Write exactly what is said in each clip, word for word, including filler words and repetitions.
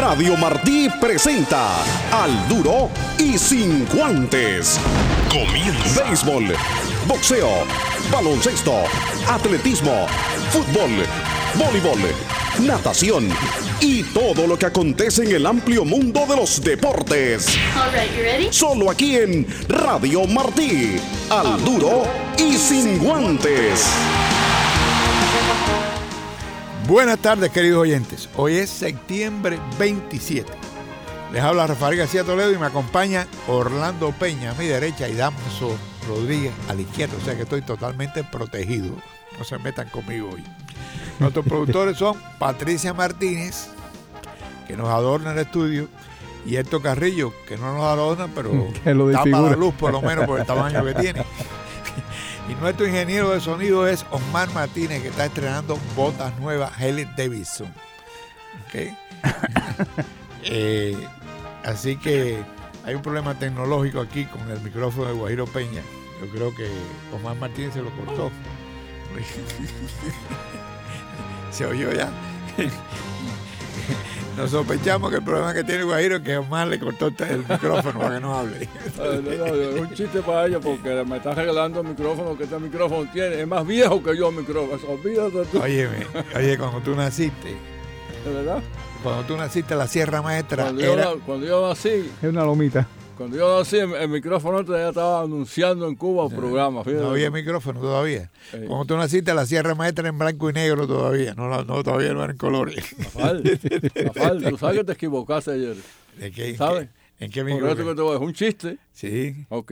Radio Martí presenta Al Duro y Sin Guantes. Comienza. Béisbol, boxeo, baloncesto, atletismo, fútbol, voleibol, natación y todo lo que acontece en el amplio mundo de los deportes. All right, you ready? Solo aquí en Radio Martí. Al Duro y Sin Guantes. Buenas tardes, queridos oyentes. Hoy es septiembre veintisiete. Les habla Rafael García Toledo y me acompaña Orlando Peña a mi derecha y Damaso Rodríguez a la izquierda. O sea que estoy totalmente protegido. No se metan conmigo hoy. Nuestros productores son Patricia Martínez, que nos adorna el estudio, y Héctor Carrillo, que no nos adorna, pero tapa la luz por lo menos por el tamaño que tiene. Y nuestro ingeniero de sonido es Osmar Martínez, que está estrenando botas nuevas Harley Davidson. ¿Okay? eh, así que hay un problema tecnológico aquí con el micrófono de Guajiro Peña. Yo creo que Osmar Martínez se lo cortó. Se oyó ya. Nos sospechamos que el problema que tiene Guajiro es que Omar le cortó el micrófono para que no hable. No, no, no, es un chiste para ella porque me está regalando el micrófono que este micrófono tiene. Es más viejo que yo el micrófono. Olvídate tú. Óyeme, oye, cuando tú naciste, ¿de verdad? Cuando tú naciste, la Sierra Maestra cuando era... Yo, cuando yo nací... Es una lomita. Cuando yo nací, el, el micrófono ya estaba anunciando en Cuba un programa. Fíjate. No había micrófono todavía. Eh. Cuando tú naciste, la Sierra Maestra era en blanco y negro todavía. No, no todavía no era en colores. Rafael, Rafael, tú sabes que te equivocaste ayer. ¿De qué? ¿Sabes? ¿En qué, en qué Por micrófono? eso que te voy a decir un chiste. Sí. Ok.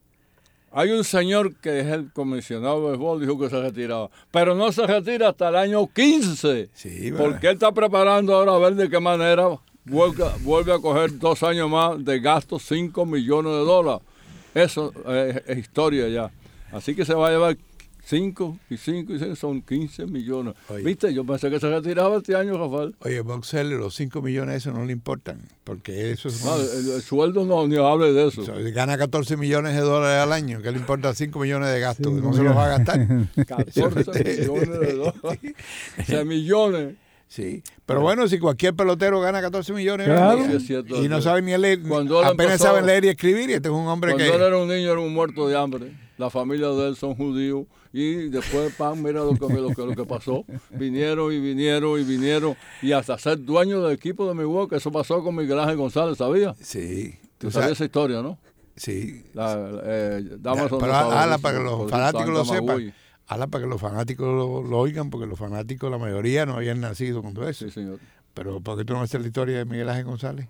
Hay un señor que es el comisionado de béisbol, dijo que se retiraba. Pero no se retira hasta el año quince. Sí, bueno. Porque él está preparando ahora a ver de qué manera vuelve, vuelve a coger dos años más de gastos, cinco millones de dólares. Eso es, es historia ya. Así que se va a llevar cinco y cinco y cinco, son quince millones. Oye. ¿Viste? Yo pensé que se retiraba este año, Rafael. Oye, Boxer, los cinco millones eso no le importan. Porque eso es... No, el, el sueldo no, ni hable de eso. O sea, gana catorce millones de dólares al año. ¿Qué le importa cinco millones de gastos? cinco No se los va a gastar. catorce millones de dólares. O sea, millones. Sí, pero bueno, si cualquier pelotero gana catorce millones claro. día, Sí, es cierto, y no sí. saben ni leer, Cuando él apenas empezó, saben leer y escribir, y este es un hombre Cuando que... él era un niño era un muerto de hambre. La familia de él son judíos y después, pan, mira lo que, lo, que, lo que pasó. Vinieron y vinieron y vinieron y hasta ser dueño del equipo de Milwaukee. Eso pasó con Miguel Ángel González, ¿sabías? Sí. Tú sabías esa historia, ¿no? Sí. La, eh, Ya, pero ala para que los fanáticos lo sepan. Ala para que los fanáticos lo, lo oigan, porque los fanáticos, la mayoría, no habían nacido con todo eso. Sí, señor. Pero ¿por qué tú no haces la historia de Miguel Ángel González?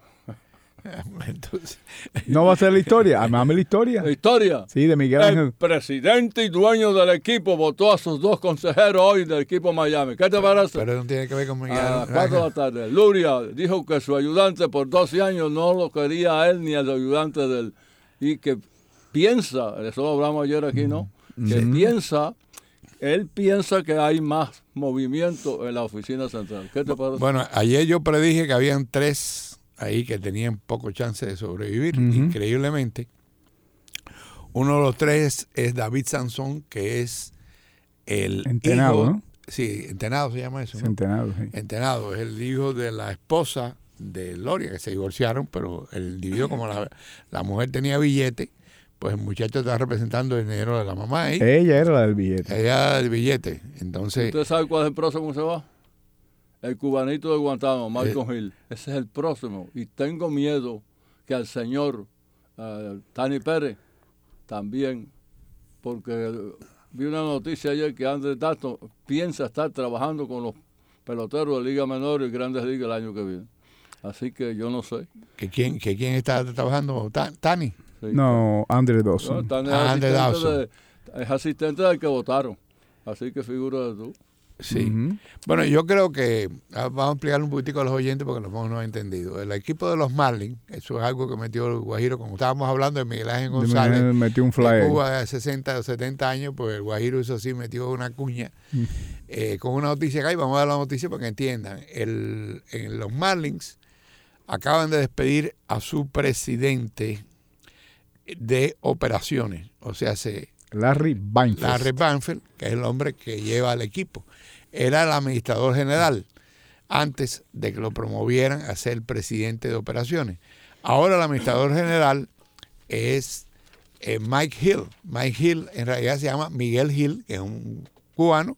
Entonces, ¿No va a ser la historia? Armame la historia. La historia. Sí, de Miguel Ángel. El presidente y dueño del equipo votó a sus dos consejeros hoy del equipo Miami. ¿Qué te parece? pero no tiene que ver con Miguel A las Ángel. cuatro de la tarde. Luria dijo que su ayudante por doce años no lo quería a él ni al ayudante de él. Y que piensa, eso lo hablamos ayer aquí, ¿no? Que Mm. piensa, él piensa que hay más movimiento en la oficina central. ¿Qué te parece? Bueno, ayer yo predije que habían tres ahí que tenían poco chance de sobrevivir, Uh-huh. increíblemente. Uno de los tres es David Sansón, que es el Entenado, hijo, ¿no? Sí, Entenado se llama eso, ¿no? Centenado, sí. Entenado, es el hijo de la esposa de Loria, que se divorciaron, pero el individuo, como la, la mujer tenía billete, pues el muchacho está representando el dinero de la mamá ahí. Ella era la del billete. Ella el billete. Entonces, ¿Usted sabe cuál es el próximo que se va? El cubanito de Guantánamo, Malcolm Hill. Ese es el próximo. Y tengo miedo que al señor uh, Tani Pérez también, porque vi una noticia ayer que Andrés Tato piensa estar trabajando con los peloteros de Liga Menor y Grandes Ligas el año que viene. Así que yo no sé. ¿que quién, que quién está trabajando? Ta- ¿Tani? Sí. No, André No, Dawson. Tani es, Ah, Andrés asistente Dawson. de, es asistente del que votaron. Así que figura tú. Sí. Ujú. Bueno, yo creo que ah, vamos a explicarle un poquitico a los oyentes porque los no han entendido. El equipo de los Marlins, eso es algo que metió el Guajiro, como estábamos hablando de Miguel Ángel De González, manera, metió un de flyer. Cuba de sesenta o setenta años, pues el Guajiro eso sí metió una cuña eh, con una noticia acá y vamos a dar la noticia para que entiendan. El, en los Marlins acaban de despedir a su presidente de operaciones, o sea, se Larry Banfield. Larry Banfield, que es el hombre que lleva al equipo. Era el administrador general. antes de que lo promovieran a ser presidente de operaciones. Ahora el administrador general es eh, Mike Hill. Mike Hill en realidad se llama Miguel Hill, que es un cubano.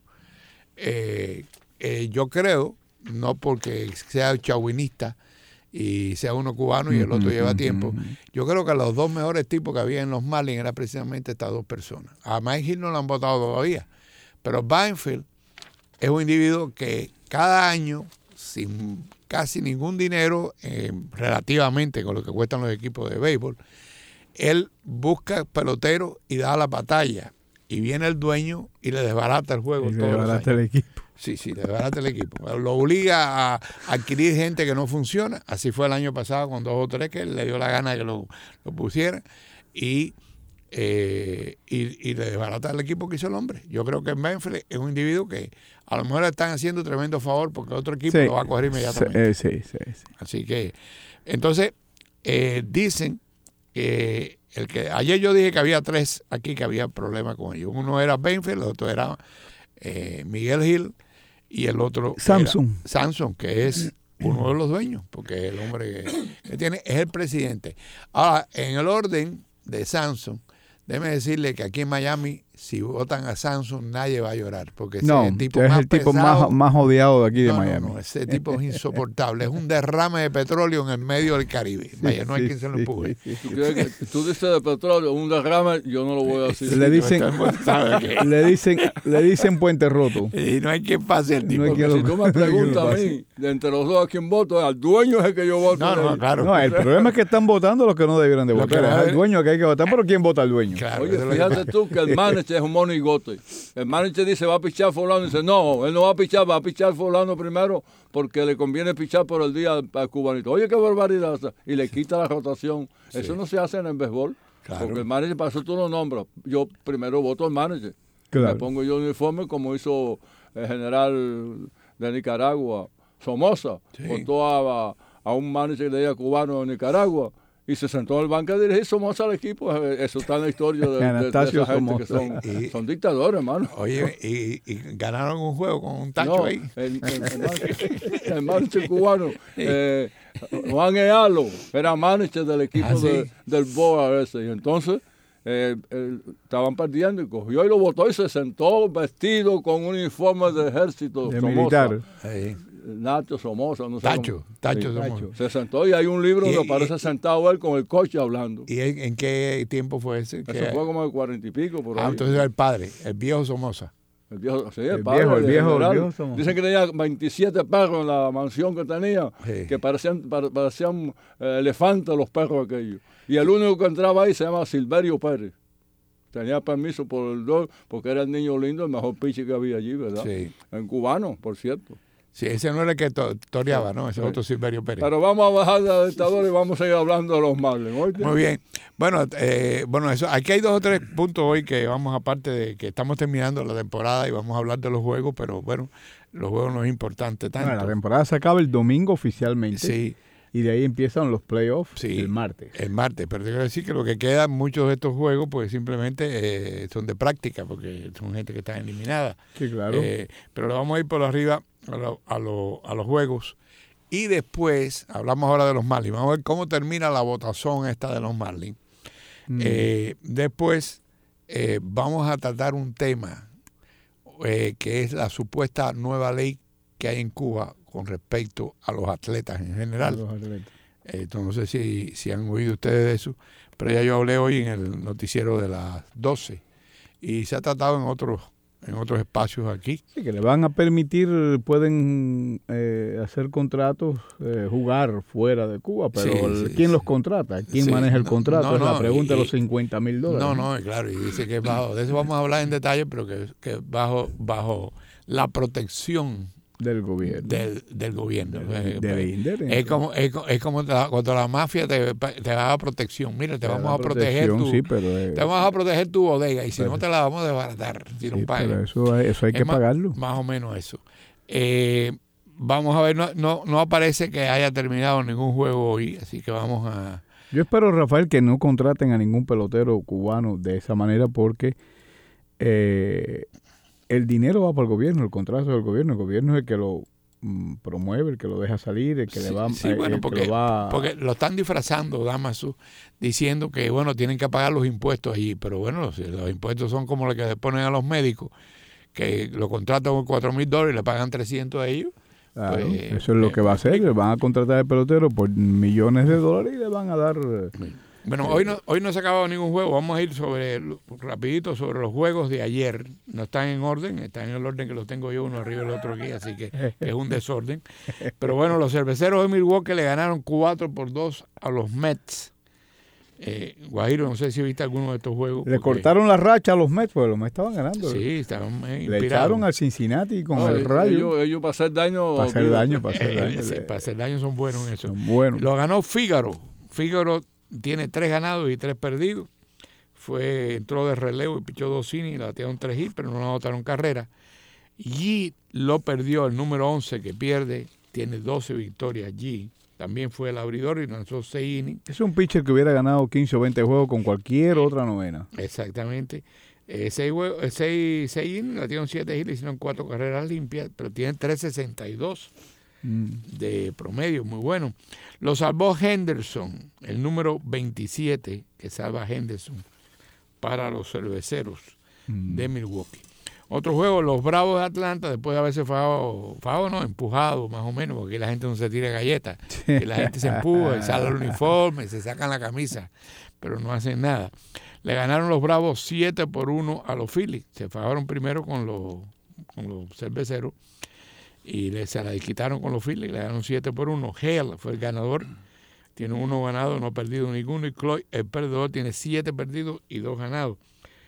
Eh, eh, yo creo, no porque sea chauvinista y sea uno cubano y el otro lleva tiempo, yo creo que los dos mejores tipos que había en los Marlins eran precisamente estas dos personas. A Mike Hill no lo han votado todavía, pero Banfield es un individuo que cada año, sin casi ningún dinero, eh, relativamente con lo que cuestan los equipos de béisbol, él busca peloteros y da la batalla. Y viene el dueño y le desbarata el juego. Y le desbarata el equipo. Sí, sí, le desbarata el equipo. Lo obliga a adquirir gente que no funciona. Así fue el año pasado con dos o tres que él le dio la gana de que lo, lo pusiera. Y, eh, y, y le desbarata el equipo que hizo el hombre. Yo creo que Banfield es un individuo que a lo mejor le están haciendo tremendo favor porque otro equipo sí, lo va a coger inmediatamente. Sí, sí, sí, sí. Así que, entonces, eh, dicen que el que ayer yo dije que había tres aquí que había problemas con ellos. Uno era Banfield, el otro era eh, Miguel Hill y el otro Samson. Era Samson, que es uno de los dueños, porque el hombre que, que tiene es el presidente. Ahora, en el orden de Samson, déjeme decirle que aquí en Miami, si votan a Samson, nadie va a llorar, porque no, ese es el tipo, es más, el tipo pesado, más, más odiado de aquí de no, Miami. No, no, ese tipo es insoportable. Es un derrame de petróleo en el medio del Caribe. Sí, Vaya, no hay sí, quien se lo sí, empuje. sí, sí. ¿Tú, que, tú dices de petróleo, un derrame, yo no lo voy a decir. Le dicen, le dicen, le dicen puente roto. Y no hay quien pase el tipo. No hay quien Si lo- tú me preguntas a mí, de entre los dos a quién voto, al dueño es el que yo voto. No, no, claro. No, el problema es que están votando los que no debieran de Lo votar. que Es va a- al dueño que hay que votar, pero ¿quién vota al dueño? Claro, Oye, eso es lo que fíjate pasa. tú que el manager es un monigote. El manager dice va a pichar fulano y dice no, él no va a pichar, va a pichar fulano primero porque le conviene pichar por el día al, al cubanito. Oye, qué barbaridad. Y le quita la rotación. Sí. Eso no se hace en el béisbol. Claro. Porque el manager, para eso tú lo nombras. Yo primero voto al manager. Claro. Me pongo yo uniforme como hizo el general de Nicaragua, Somoza. Sí. Votó a, a un manager de ella cubano de Nicaragua. Y se sentó en el banco a dirigir Somoza al equipo. Eso está en la historia de, de, de Anastasio esa gente que Somoza. son, Y- son dictadores, hermano. Oye, y, y ganaron un juego con un tacho No, ahí. el, el, el, manager- el manager cubano, eh, Juan Ealo, era manager del equipo Ah, ¿sí? de- del B O A ese. Y entonces eh, eh, estaban perdiendo y cogió y lo botó y se sentó vestido con un uniforme de ejército. De Somoza. militar. Ahí. Nacho Somoza, no sé. Tacho, cómo. Tacho Sí, Somoza. Se sentó y hay un libro Y- donde y- aparece sentado él con el coche hablando. ¿Y en, en qué tiempo fue ese? Eso ¿Qué- fue como de cuarenta y pico por ahí. Ah, entonces el padre, el viejo Somoza. El viejo, sí, el, El padre, viejo, el viejo, el general. viejo Somoza. Dicen que tenía veintisiete perros en la mansión que tenía, Sí. que parecían, pare- parecían eh, elefantes los perros aquellos. Y el único que entraba ahí se llama Silverio Pérez. Tenía permiso por el dos, porque era el niño lindo, el mejor piche que había allí, ¿verdad? Sí. En cubano, por cierto. Sí, ese no era el que to- toreaba, ¿no? Ese Sí. otro Silverio Pérez. Pero vamos a bajar de la dictadura y vamos a seguir hablando de los Marlins. ¿oíste? Muy bien. Bueno, eh, bueno, eso, aquí hay dos o tres puntos hoy que vamos, aparte de que estamos terminando la temporada y vamos a hablar de los juegos, pero bueno, los juegos no es importante tanto. Bueno, la temporada se acaba el domingo oficialmente. Sí, Y de ahí empiezan los playoffs Sí. el martes. el martes, pero te quiero decir que lo que quedan muchos de estos juegos, pues simplemente eh, son de práctica, porque son gente que está eliminada. Sí, claro. Eh, pero le vamos a ir por arriba a, lo- a, lo- a los juegos. Y después, hablamos ahora de los Marlins. Vamos a ver cómo termina la votación esta de los Marlins. Mm. Eh, después eh, vamos a tratar un tema eh, que es la supuesta nueva ley que hay en Cuba con respecto a los atletas en general. Los atletas. Eh, no sé si, si han oído ustedes de eso, pero ya yo hablé hoy en el noticiero de las doce y se ha tratado en otros en otros espacios aquí. Sí, que le van a permitir, pueden eh, hacer contratos, eh, jugar fuera de Cuba, pero Sí, el- sí, ¿quién sí. los contrata? ¿Quién Sí, maneja el no, contrato? no, es la no, pregunta de y- los cincuenta mil dólares. No, no, claro, y dice que bajo, de eso vamos a hablar en detalle, pero que, que bajo, bajo la protección Del gobierno. del, del gobierno. Del- Eh, del pues, Inder, es como, es, co- es como la- cuando la mafia te, te da protección. Mira, te, Te vamos da a proteger protección, tu, sí, pero, eh, te vamos a proteger tu bodega y si pero- no te la vamos a desbaratar, si no sí, pagas. pero eso, hay- eso hay Es que más- pagarlo. Más o menos eso. Eh, vamos a ver, no, no, no aparece que haya terminado ningún juego hoy, así que vamos a... Yo espero, Rafael, que no contraten a ningún pelotero cubano de esa manera porque eh, el dinero va para el gobierno, el contrato del gobierno. El gobierno es el que lo mm, promueve, el que lo deja salir, el que Sí, le va, sí, eh, bueno, el que porque, lo va... porque lo están disfrazando, Damaso, diciendo que, bueno, tienen que pagar los impuestos allí, pero bueno, los, los impuestos son como los que le ponen a los médicos, que lo contratan con cuatro mil dólares y le pagan trescientos a ellos. Claro, Pues, eso es lo eh, que va a hacer, le van a contratar al pelotero por millones de dólares y le van a dar... Bueno, eh, hoy no, hoy no se ha acabado ningún juego. Vamos a ir sobre rapidito sobre los juegos de ayer. No están en orden, están en el orden que los tengo yo uno arriba y el otro aquí, así que es un desorden. Pero bueno, los cerveceros de Milwaukee le ganaron cuatro por dos a los Mets. Eh, Guajiro, no sé si viste alguno de estos juegos. Le porque- cortaron la racha a los Mets, porque los Mets estaban ganando. Sí, estaban eh, Le inspirados. echaron al Cincinnati con No, el rayo. Ellos, ellos para hacer daño. Para hacer daño, para hacer Eh, daño. ese- para hacer daño son buenos en eso. Son buenos. Lo ganó Fígaro. Fígaro tiene tres ganados y tres perdidos. Fue, entró de relevo y pichó dos innings, le batearon tres hits, pero no anotaron carrera. Y lo perdió el número once, que pierde, tiene doce victorias. G también fue el abridor y lanzó seis innings. Es un pitcher que hubiera ganado quince o veinte juegos con cualquier otra novena. Exactamente. Eh, seis, juegos- eh, seis, seis innings, le batieron siete hits, le hicieron cuatro carreras limpias, pero tiene tres sesenta y dos Mm. de promedio, muy bueno. Lo salvó Henderson, el número veintisiete, que salva a Henderson para los cerveceros Mm. de Milwaukee. Otro juego, los Bravos de Atlanta, después de haberse fajado, fajado no, empujado más o menos, porque la gente no se tira galletas, que la gente se empuja y sale el uniforme, se sacan la camisa, pero no hacen nada. Le ganaron los Bravos siete por uno a los Phillies, se fajaron primero con los, con los cerveceros y le, se la quitaron con los Phillies, le ganaron siete por uno. Hale fue el ganador, tiene uno ganado, no ha perdido ninguno, y Cloy, el perdedor, tiene siete perdidos y dos ganados.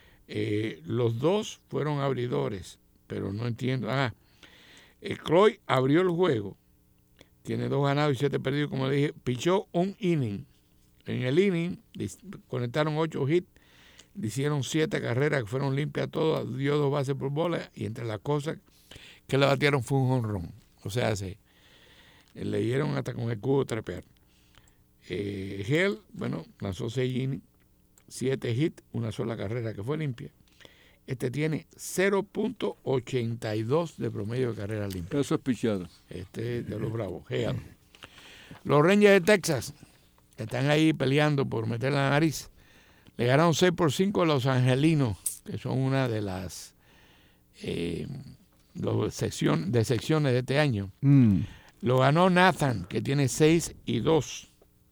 Eh, los dos fueron abridores, pero no entiendo. Ah, eh, Cloy abrió el juego, tiene dos ganados y siete perdidos, como le dije, pichó un inning. En el inning dis- conectaron ocho hits, le hicieron siete carreras que fueron limpias todas, dio dos bases por bola, y entre las cosas que le batieron fue un jonrón. O sea, se, le dieron hasta con el cubo trepear. Eh, Hale, bueno, lanzó seis innings, siete hits, una sola carrera que fue limpia. Este tiene cero punto ochenta y dos de promedio de carrera limpia. Eso es pichada. Este de los Bravos, Hale. Los Rangers de Texas, que están ahí peleando por meter la nariz, le ganaron seis por cinco a los Angelinos, que son una de las eh, los sección, de secciones de este año. Mm. Lo ganó Nathan, que tiene seis y dos.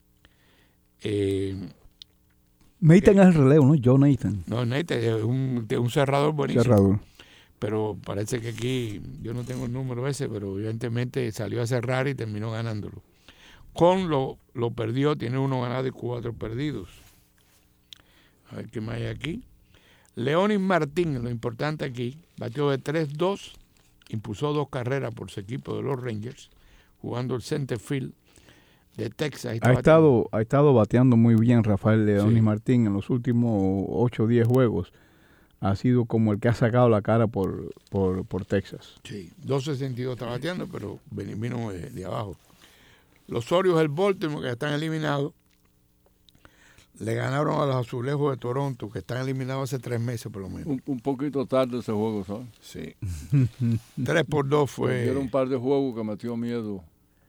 Eh, Nathan es el relevo, ¿no? Joe Nathan. no, Nathan es un, de un cerrador buenísimo. Cerrador. Pero parece que aquí, yo no tengo el número ese, pero evidentemente salió a cerrar y terminó ganándolo. Con lo, lo perdió, tiene uno ganado y cuatro perdidos. A ver qué más hay aquí. Leonis Martín, lo importante aquí, batió de tres dos, impulsó dos carreras por su equipo de los Rangers, jugando el center field de Texas. Ahí Ha está estado, ha estado bateando muy bien Rafael Leonis Sí. Martín en los últimos ocho o diez juegos. Ha sido como el que ha sacado la cara por, por, por Texas. Sí, dos sesenta y dos está bateando, pero ven- vino de, de abajo. Los Orioles del Baltimore, que están eliminados, le ganaron a los Azulejos de Toronto, que están eliminados hace tres meses por lo menos. Un, un poquito tarde ese juego, ¿sabes? Sí. Tres por dos Perdieron fue. un par de juegos que metió miedo.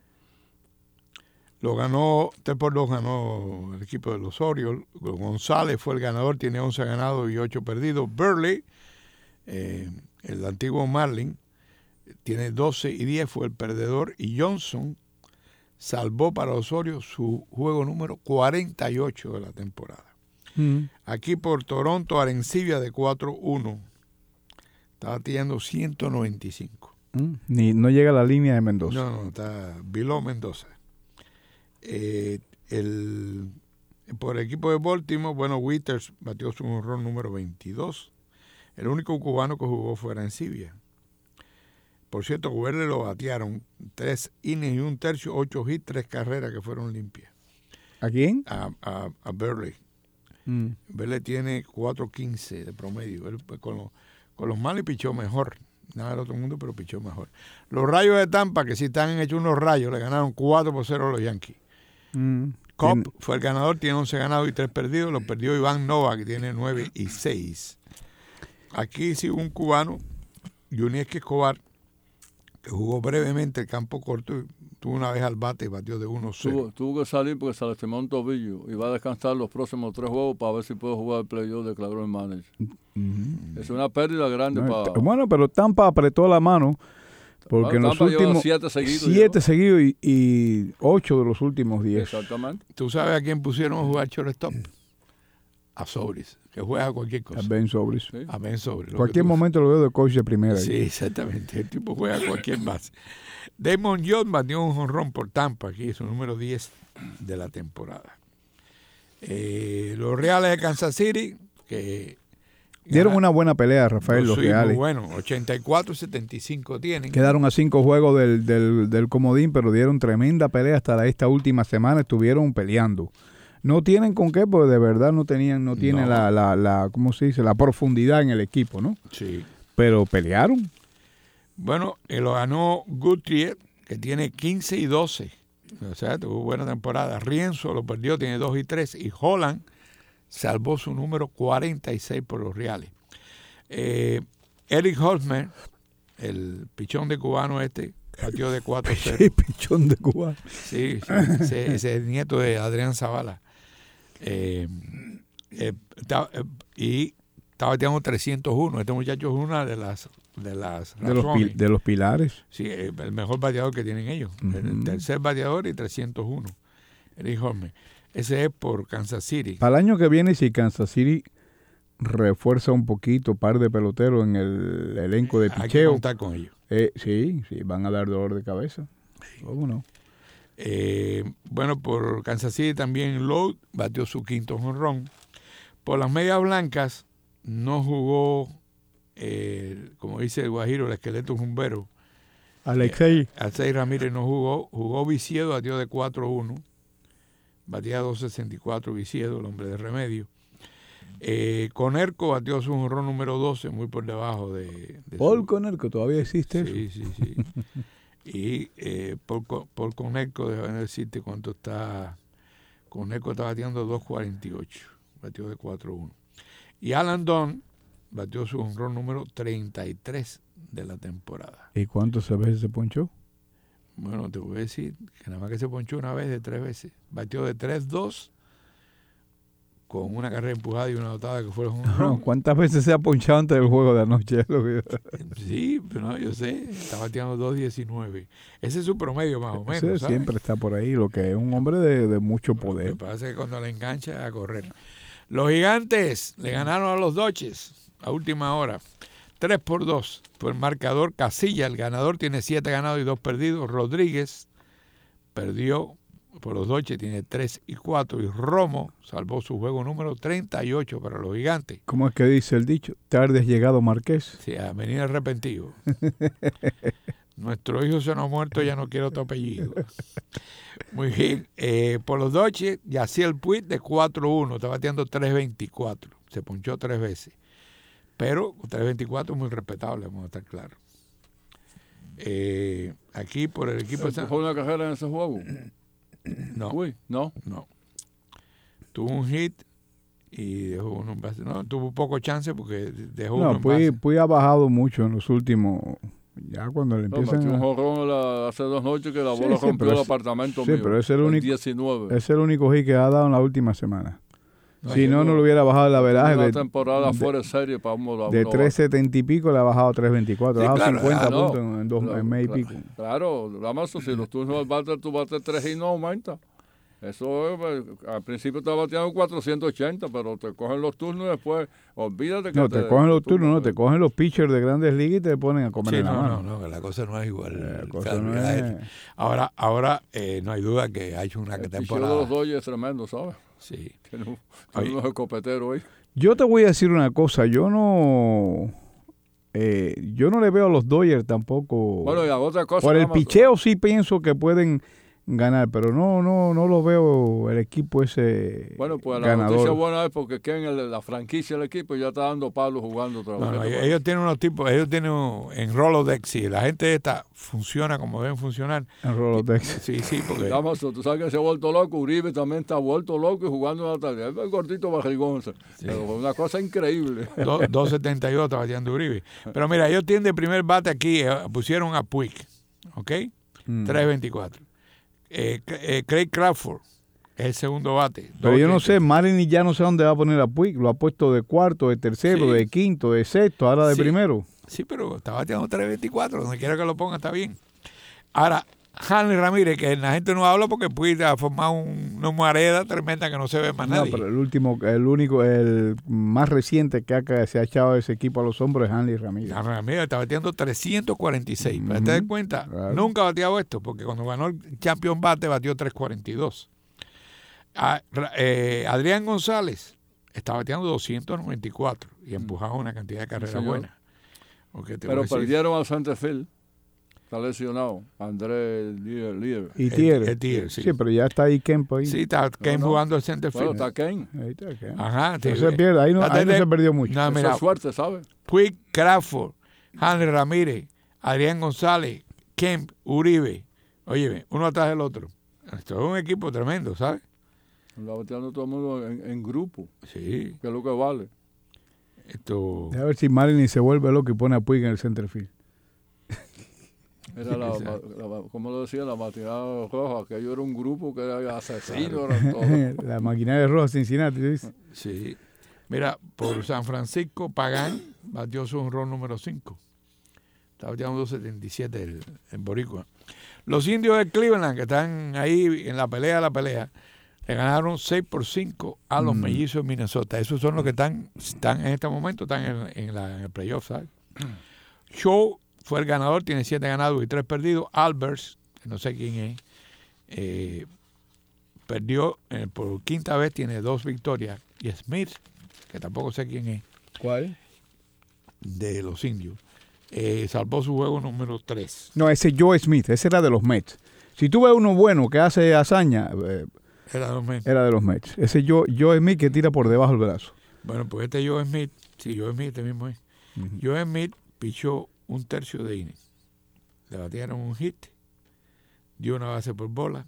Lo ganó, tres por dos ganó el equipo de los Orioles. González fue el ganador, tiene once ganados y ocho perdidos. Burley, eh, el antiguo Marlin, tiene doce y diez, fue el perdedor. Y Johnson salvó para Osorio su juego número cuarenta y ocho de la temporada. Mm. Aquí por Toronto, Arencibia de cuatro uno. Está bateando ciento noventa y cinco. Mm. Ni, no llega a la línea de Mendoza. No, no, está Viló Mendoza. Eh, el, por el equipo de Baltimore, bueno, Withers batió su honrón número veintidós. El único cubano que jugó fue Arencibia. Por cierto, Guerre lo batearon tres innings y un tercio, ocho hits, tres carreras que fueron limpias. ¿A quién? A, a, a Burley. Mm. Burley tiene cuatro quince de promedio. Él, pues, con, los, con los malos pichó mejor. Nada del otro mundo, pero pichó mejor. Los Rayos de Tampa, que sí están hechos unos rayos, le ganaron cuatro por cero a los Yankees. Mm. Cobb Tien- fue el ganador, tiene once ganados y tres perdidos. Lo perdió Iván Nova, que tiene nueve y seis. Aquí sí un cubano, Yunieski Escobar, que jugó brevemente el campo corto, tuvo una vez al bate y batió de uno cero. Tuvo, tuvo que salir porque se lastimó un tobillo y va a descansar los próximos tres juegos para ver si puede jugar el playoff, declaró el manager. Uh-huh. Es una pérdida grande no, para... Bueno, pero Tampa apretó la mano porque en los últimos siete seguidos, siete seguidos y, y ocho de los últimos diez. Exactamente. ¿Tú sabes a quién pusieron a jugar shortstop? A Sobris, que juega cualquier cosa. A Ben Sobris. Sí. A Ben Sobris. Cualquier momento lo veo de coach de primera. Sí, ahí. Exactamente. El tipo juega cualquier base. Damon John batió un jonrón por Tampa, aquí su número diez de la temporada. Eh, los Reales de Kansas City, que dieron una buena pelea, Rafael, los sí, Reales. Bueno, ochenta y cuatro setenta y cinco tienen. Quedaron a cinco juegos del, del, del comodín, pero dieron tremenda pelea hasta esta última semana, estuvieron peleando. No tienen con qué, porque de verdad no tenían, no tienen no. La, la, la, ¿cómo se dice? La profundidad en el equipo, ¿no? Sí. Pero pelearon. Bueno, y lo ganó Gutierrez, que tiene quince y doce. O sea, tuvo buena temporada. Rienzo lo perdió, tiene dos y tres. Y Holland salvó su número cuarenta y seis por los Reales. Eh, Eric Hosmer, el pichón de cubano este, batió de cuatro cero. Sí, pichón de cubano. Sí, sí ese, ese es el nieto de Adrián Zavala. Eh, eh, está, eh, y está bateando trescientos uno. Este muchacho es una de las de las de los, pil, de los pilares. Sí, el mejor bateador que tienen ellos. Uh-huh. El tercer bateador y trescientos uno. Eric Hosmer. Ese es por Kansas City. Para el año que viene, si Kansas City refuerza un poquito, par de peloteros en el elenco de picheo. Hay que contar con ellos. Eh, sí, sí, van a dar dolor de cabeza. ¿Cómo no? Eh, bueno, por Kansas City también Lowe batió su quinto jonrón. Por las Medias Blancas no jugó, eh, como dice el Guajiro, el esqueleto jumbero. Alexei. Eh, Alexei Ramírez no jugó. Jugó Viciedo, batió de cuatro uno. Batía dos sesenta y cuatro Viciedo, el hombre de remedio. Eh, Conerco batió su jonrón número doce, muy por debajo de... de Paul su... Conerco, ¿todavía existe sí, eso? Sí, sí, sí. Y eh, por, por Conerco, déjame decirte cuánto está... Conerco está bateando dos cuarenta y ocho, batió de cuatro uno. Y Alan Dunn batió su jonrón número treinta y tres de la temporada. ¿Y cuántas veces se ponchó? Bueno, te voy a decir que nada más que se ponchó una vez de tres veces. Batió de tres dos con una carrera empujada y una dotada que fue el jonrón. ¿Cuántas veces se ha ponchado antes del juego de anoche? Sí, pero no, yo sé, está bateando dos diecinueve. Ese es su promedio más o menos. Sí, siempre está por ahí, lo que es un hombre de, de mucho poder. Lo que pasa es que cuando le engancha a correr. Los Gigantes le ganaron a los Dodgers a última hora. tres por dos por el marcador. Casilla, el ganador, tiene siete ganados y dos perdidos. Rodríguez perdió por los Dodgers, tiene tres y cuatro. Y Romo salvó su juego número treinta y ocho para los Gigantes. ¿Cómo es que dice el dicho? Tarde has llegado, Marqués. Sí, a venir arrepentido. Nuestro hijo se nos ha muerto, ya no quiere otro apellido. Muy bien. Eh, por los Dodgers, Yasiel Puig de cuatro uno, está bateando tres veinticuatro. Se ponchó tres veces. Pero tres veinticuatro es muy respetable, vamos a estar claros. Eh, aquí por el equipo... ¿Fue una carrera en ese juego? No. Uy, no. No. Tuvo un hit y dejó uno en base. No, tuvo poco chance porque dejó no, uno en Puig, base. Puig ha bajado mucho en los últimos... Ya cuando le empiezan no, a... un jorrón la, hace dos noches que la sí, bola sí, rompió el es, apartamento sí, mío. pero es el, único, diecinueve. es el único hit que ha dado en la última semana. No, si no, no le hubiera bajado el averaje. Una de, temporada de, fuera de serie para uno. De tres setenta y pico le ha bajado a tres veinticuatro. Sí, ha bajado claro, cincuenta ah, no, puntos en, dos, claro, en mes y claro, pico. Claro, además si los turnos del bate, tú bates tres y no aumenta. Eso es, al principio te bateando cuatrocientos ochenta, pero te cogen los turnos y después olvídate que no, te, te cogen los turnos, no, te cogen los pitchers de Grandes Ligas y te ponen a comer sí, en la no, mano. no, no, la cosa no es igual. La cosa no es... Ahora, ahora eh, no hay duda que ha hecho una el temporada. El de los Dodgers es tremendo, ¿sabes? Sí. Tiene, un, tiene unos escopeteros ahí. Yo te voy a decir una cosa, yo no... Eh, yo no le veo a los Dodgers tampoco... Bueno, y a otra cosa... Por el picheo sí pienso que pueden ganar, pero no no no lo veo el equipo ese Bueno, pues la ganador. noticia buena es porque Ken, el, la franquicia del equipo, ya está dando palos jugando otra vez. No, no, ellos, ellos tienen unos tipos, ellos tienen un, en Rolodex, y la gente esta funciona como deben funcionar. En Rolodex. Sí, sí, porque... Vamos, tú sabes que se ha vuelto loco, Uribe también está vuelto loco y jugando en la tarde. Es el gordito barrigón, sí. Pero fue una cosa increíble. dos setenta y dos está bateando Uribe. Pero mira, ellos tienen de primer bate aquí, eh, pusieron a Puig, ¿ok? Mm. tres veinticuatro. Eh, eh, Craig Crawford es el segundo bate. Pero yo no sé, dos Marini ya no sé dónde va a poner a Puig. Lo ha puesto de cuarto, de tercero, Sí. de quinto, de sexto, ahora de Sí. primero. Sí, pero está bateando tres veinticuatro. Donde quiera que lo ponga está bien. Ahora, Hanley Ramírez, que la gente no habla porque Puig ha formado un, una humareda tremenda que no se ve más No, nadie. pero el último, el único, el más reciente que ha, se ha echado ese equipo a los hombros es Hanley Ramírez. Hanley Ramírez está bateando trescientos cuarenta y seis. Para que te Ujú. des cuenta, Claro. nunca ha bateado esto, porque cuando ganó el Champion Bate batió tres cuarenta y dos. Ah, Ra- eh, Adrián González está bateando doscientos noventa y cuatro y empujado una cantidad de carreras señor. buenas. Porque te Pero voy a decir, perdieron al centerfield. Está lesionado. Andrés Lier. Lier. Y El- Tier. el Tier, sí. Sí, pero ya está ahí Kempo ahí. Sí, está Ken no. jugando el center Bueno, field. está Ken. Ahí está, Kempo. Ajá. No te- se pierde, ahí no, Date ahí no de- se perdió mucho. No, Eso mira, es suerte, ¿sabes? Puig, Crawford, Hanley Ramírez, Adrián González, Kemp, Uribe. Oye, uno atrás del otro. Esto es un equipo tremendo, ¿sabes? Está bateando todo el mundo en, en grupo, Sí. que es lo que vale. Esto... A ver si Marini se vuelve loco y pone a Puig en el centerfield. Era la, la, la- como lo decía, la matinada roja, que ellos era un grupo que era asesino, eran todos. La maquinaria roja Cincinnati, ¿sí? Sí. Mira, por San Francisco, Pagán batió su honrón número cinco. Está bateando dos setenta y siete el, el Boricua. Los indios de Cleveland, que están ahí en la pelea de la pelea, le ganaron seis por cinco a los Mm. mellizos de Minnesota. Esos son los que están, están en este momento, están en, en, la, en el playoff, ¿sabes? Shaw fue el ganador, tiene siete ganados y tres perdidos. Albers, que no sé quién es, eh, perdió eh, por quinta vez, tiene dos victorias. Y Smith, que tampoco sé quién es, ¿Cuál? de los indios, eh, salvó su juego número tres. No, ese Joe Smith, ese era de los Mets. Si tú ves uno bueno que hace hazaña, eh, Era dos meses. era de los Mets. Ese Joe, Joe Smith que tira por debajo del brazo. Bueno, pues este Joe Smith, sí, Joe Smith, este mismo es. Ujú. Joe Smith pichó un tercio de inning. Le batieron un hit, dio una base por bola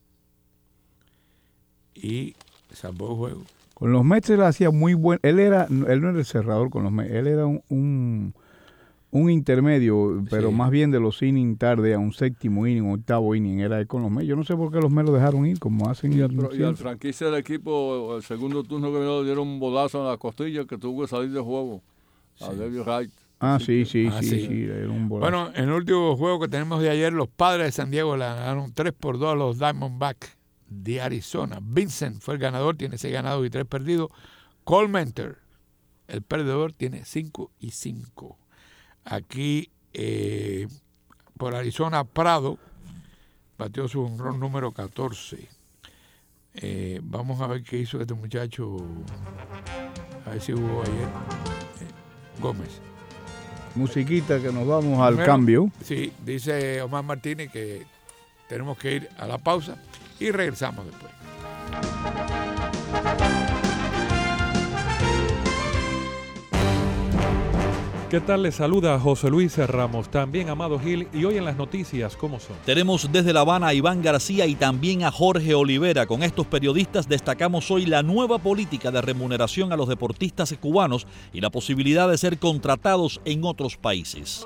y salvó el juego. Con los Mets él hacía muy buen. Él era, él no era el cerrador con los Mets, él era un, un, un intermedio, pero Sí. más bien de los innings tarde a un séptimo inning, un octavo inning, era él con los Mets. Yo no sé por qué los Mets lo dejaron ir, como hacen. Y al, pro- y siempre. al franquicia del equipo, el segundo turno que vino, le dieron un bolazo en la costilla que tuvo que salir de juego. A Sí. David Wright. Ah, sí, sí, Ah, sí, sí. sí, era un bolazo. Bueno, en el último juego que tenemos de ayer, los Padres de San Diego le ganaron tres por dos a los Diamondbacks de Arizona. Vincent fue el ganador, tiene seis ganados y tres perdidos. Cole Mentor, el perdedor, tiene cinco y cinco. Aquí, eh, por Arizona, Prado batió su honrón número catorce. Eh, vamos a ver qué hizo este muchacho. A ver si jugó ayer. Eh, Gómez. Musiquita que nos vamos al Primero, cambio. Sí, dice Omar Martínez que tenemos que ir a la pausa y regresamos después. ¿Qué tal? Les saluda José Luis Ramos, también Amado Gil, y hoy en las noticias, ¿cómo son? Tenemos desde La Habana a Iván García y también a Jorge Olivera. Con estos periodistas destacamos hoy la nueva política de remuneración a los deportistas cubanos y la posibilidad de ser contratados en otros países.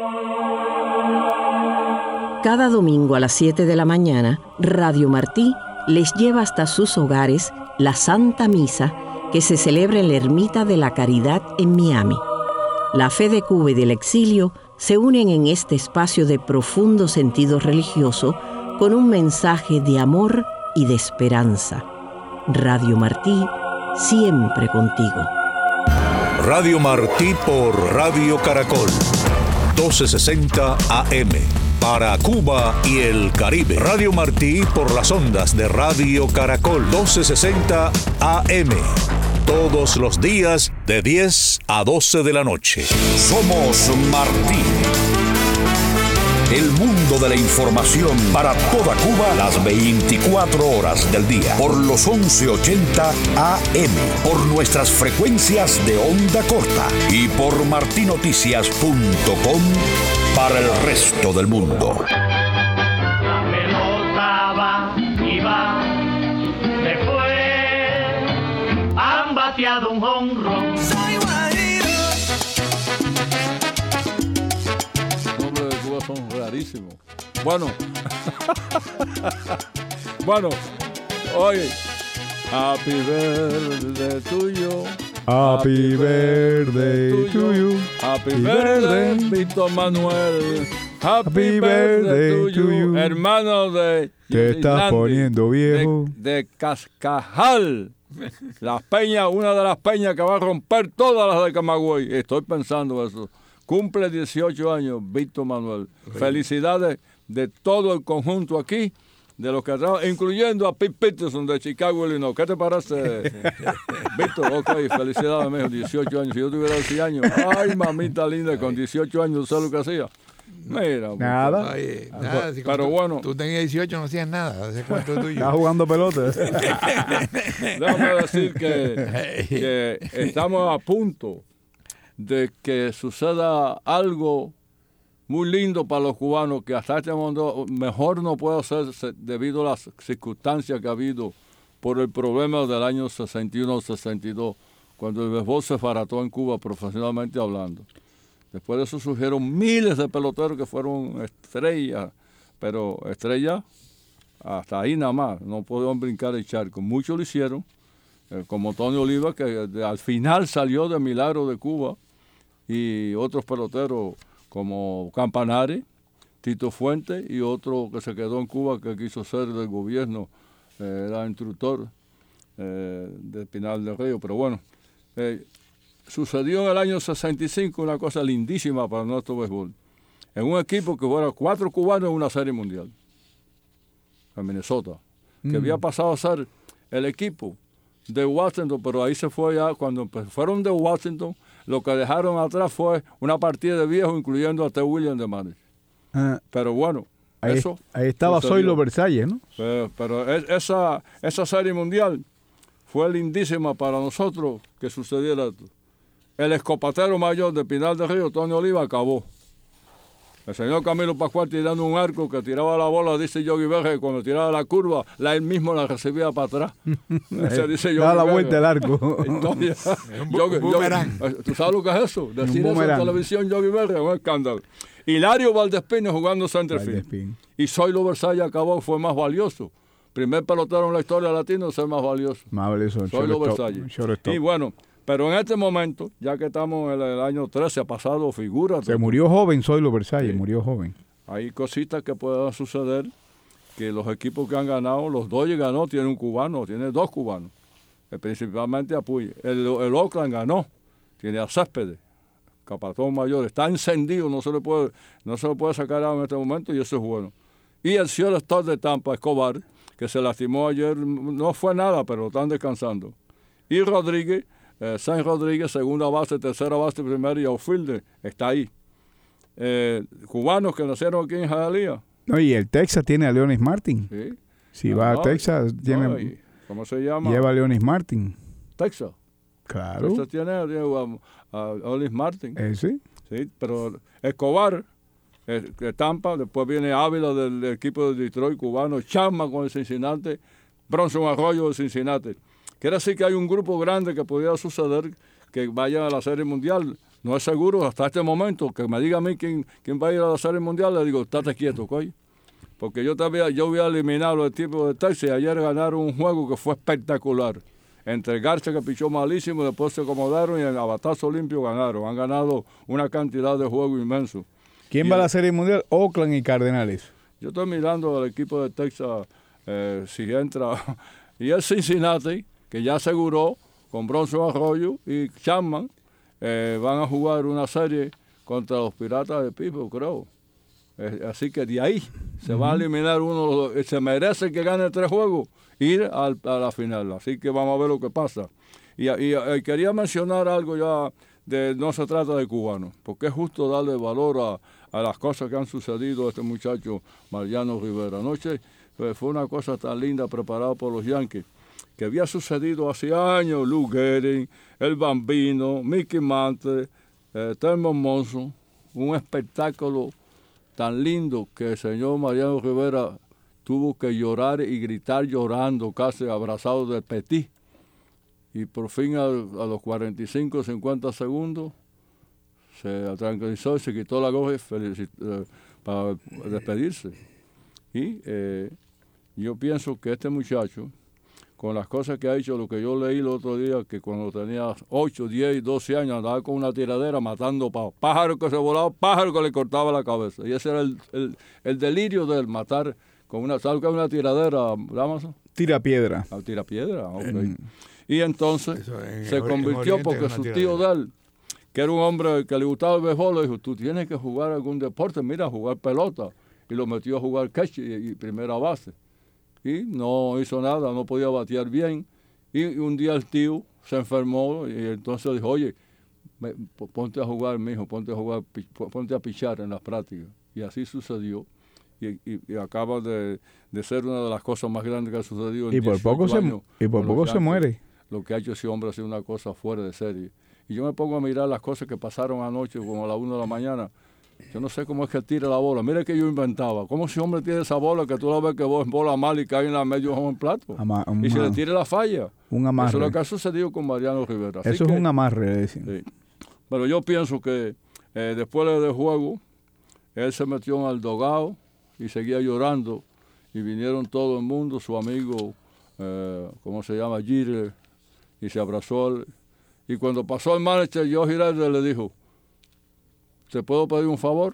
Cada domingo a las siete de la mañana, Radio Martí les lleva hasta sus hogares la Santa Misa que se celebra en la Ermita de la Caridad en Miami. La fe de Cuba y del exilio se unen en este espacio de profundo sentido religioso con un mensaje de amor y de esperanza. Radio Martí, siempre contigo. Radio Martí por Radio Caracol, doce sesenta A M. Para Cuba y el Caribe. Radio Martí por las ondas de Radio Caracol, doce sesenta A M. Todos los días de diez a doce de la noche. Somos Martí. el mundo de la información para toda Cuba las veinticuatro horas del día. Por los once ochenta A M, por nuestras frecuencias de onda corta y por marti noticias punto com para el resto del mundo. La pelota va y va, se fue, han bateado un jonrón. Los nombres de Cuba son rarísimos. Bueno, bueno, oye, happy birthday to you. Happy birthday to you. Happy Happy birthday, birthday. Víctor Manuel. Happy, Happy birthday, birthday to to you, you. hermano de Te estás Islandi, poniendo viejo. De, de Cascajal. Las peñas, una de las peñas que va a romper todas las de Camagüey. Estoy pensando eso. Cumple dieciocho años, Víctor Manuel. Felicidades de todo el conjunto aquí, de los que trabajan, incluyendo a Pete Peterson de Chicago, Illinois. ¿Qué te parece, Víctor? Ok, felicidades, mijo, dieciocho años. Si yo tuviera diez años, ay, mamita linda, con dieciocho años, ¿sabes lo que hacía? Mira. Nada. Oye, Ah, nada, pues, si pero tú, bueno. Tú tenías dieciocho, no hacías nada. ¿Hace cuánto es tuyo? Estás jugando pelota. Déjame decir que, que estamos a punto de que suceda algo muy lindo para los cubanos, que hasta este momento mejor no puede hacerse debido a las circunstancias que ha habido por el problema del año sesenta y uno sesenta y dos, cuando el béisbol se farató en Cuba profesionalmente hablando. Después de eso surgieron miles de peloteros que fueron estrellas, pero estrellas hasta ahí nada más, no podían brincar el charco. Muchos lo hicieron, eh, como Tony Oliva, que de, al final salió de Milagro de Cuba, y otros peloteros como Campanari, Tito Fuente y otro que se quedó en Cuba que quiso ser del gobierno, eh, era instructor eh, de Pinal del Río. Pero bueno, eh, sucedió en el año sesenta y cinco una cosa lindísima para nuestro béisbol. En un equipo que fuera cuatro cubanos en una serie mundial, en Minnesota, que mm. había pasado a ser el equipo de Washington, pero ahí se fue ya, cuando fueron de Washington, lo que dejaron atrás fue una partida de viejos, incluyendo a T. William de Manis. Ah, pero bueno, ahí, eso... Ahí estaba Zoilo Versalles, ¿no? Pero, pero es, esa, esa serie mundial fue lindísima para nosotros que sucediera esto. El escopatero mayor de Pinal del Río, Tony Oliva, acabó. El señor Camilo Pascual tirando un arco que tiraba la bola, dice Yogi Berger, que cuando tiraba la curva, la él mismo la recibía para atrás. Ese dice da la vuelta el arco. Entonces, Yogi, Yogi, ¿tú sabes lo que es eso? Decir eso en televisión, Yogi Berger, es un escándalo. Hilario Valdespino jugando centerfield. Y Zoilo Versalles acabó, fue más valioso. Primer pelotero en la historia latina, ser más valioso. Más valioso. Zoilo Versalles. Y bueno, pero en este momento, ya que estamos en el año trece, ha pasado figura. Se murió joven Zoilo Versalles, sí. murió joven. Hay cositas que puedan suceder, que los equipos que han ganado, los Dodgers ganó, tiene un cubano, tiene dos cubanos, principalmente a Puy. El, el Oakland ganó, tiene a Céspedes, capatón mayor, está encendido, no se le puede, no se le puede sacar en este momento y eso es bueno. Y el Cielo Star de Tampa, Escobar, que se lastimó ayer, no fue nada, pero están descansando. Y Rodríguez, Eh, Sainz Rodríguez, segunda base, tercera base, primera y outfielder, está ahí. Eh, cubanos que nacieron aquí en Hialeah. No, y el Texas tiene a Leonis Martin. Sí. Si no, va no, a Texas, tiene, no, y, ¿cómo se llama? Lleva a Leonis Martin. Texas. Claro. Texas tiene a, a, a Leonis Martin. Eh, sí. Sí, pero Escobar, eh, de Tampa, después viene Ávila del, del equipo de Detroit, cubano, Chapman con el Cincinnati, Bronson Arroyo de Cincinnati. Quiere decir que hay un grupo grande que podría suceder que vaya a la Serie Mundial. No es seguro hasta este momento que me diga a mí quién, quién va a ir a la Serie Mundial. Le digo, estate quieto, coy. Porque yo todavía yo voy a eliminar los tipos de Texas y ayer ganaron un juego que fue espectacular. Entre Garza, que pichó malísimo, después se acomodaron y en el batazo limpio ganaron. Han ganado una cantidad de juegos inmenso. ¿Quién y va a la Serie Mundial? Oakland y Cardenales. Yo estoy mirando al equipo de Texas, eh, si entra. Y el Cincinnati, que ya aseguró con Bronson Arroyo y Chapman, eh, van a jugar una serie contra los Piratas de Pittsburgh, creo. Eh, así que de ahí se uh-huh. va a eliminar uno, se merece que gane tres juegos, ir al, a la final. Así que vamos a ver lo que pasa. Y, y, y quería mencionar algo ya de, no se trata de cubanos, porque es justo darle valor a, a las cosas que han sucedido a este muchacho Mariano Rivera. Anoche eh, fue una cosa tan linda preparada por los Yankees, que había sucedido hace años. Lou Gehrig, El Bambino, Mickey Mantle, eh, Thurman Monson, un espectáculo tan lindo que el señor Mariano Rivera tuvo que llorar y gritar llorando, casi abrazado de Petit. Y por fin a, a los cuarenta y cinco, cincuenta segundos se tranquilizó y se quitó la gorra eh, para despedirse. Y eh, yo pienso que este muchacho, con las cosas que ha hecho, lo que yo leí el otro día, que cuando tenía ocho, diez, doce años andaba con una tiradera matando pájaros, pájaro que se volaba, pájaro que le cortaba la cabeza. Y ese era el, el, el delirio de él, matar con una, ¿sabes qué es una tiradera, Damaso? Tira piedra. Ah, tira piedra, ok. Mm. Y entonces en, se en convirtió Oriente, porque su tío de él, que era un hombre que le gustaba el béisbol, le dijo, tú tienes que jugar algún deporte, mira, jugar pelota. Y lo metió a jugar catch y, y primera base. Y no hizo nada, no podía batear bien. Y, y un día el tío se enfermó y entonces dijo, oye, me, ponte a jugar, mijo, ponte a jugar, ponte a pichar en las prácticas. Y así sucedió. Y, y, y acaba de, de ser una de las cosas más grandes que ha sucedido en y por poco se y por poco se muere. Lo que ha hecho ese hombre ha sido una cosa fuera de serie. Y yo me pongo a mirar las cosas que pasaron anoche, como a las una de la mañana. Yo no sé cómo es que él tira la bola. Mira que yo inventaba. ¿Cómo ese hombre tiene esa bola que tú la ves que vos bola mal y cae en la medio en plato? Ama, uma, y se le tire la falla. Un amarre. Eso es lo que ha sucedido con Mariano Rivera. Así Eso que, es un amarre. Sí. Pero yo pienso que eh, después del juego, él se metió en el dogado y seguía llorando. Y vinieron todo el mundo, su amigo, eh, ¿cómo se llama? Jeter, y se abrazó. Él. Y cuando pasó el manager, yo Giraldo le dijo, ¿te puedo pedir un favor?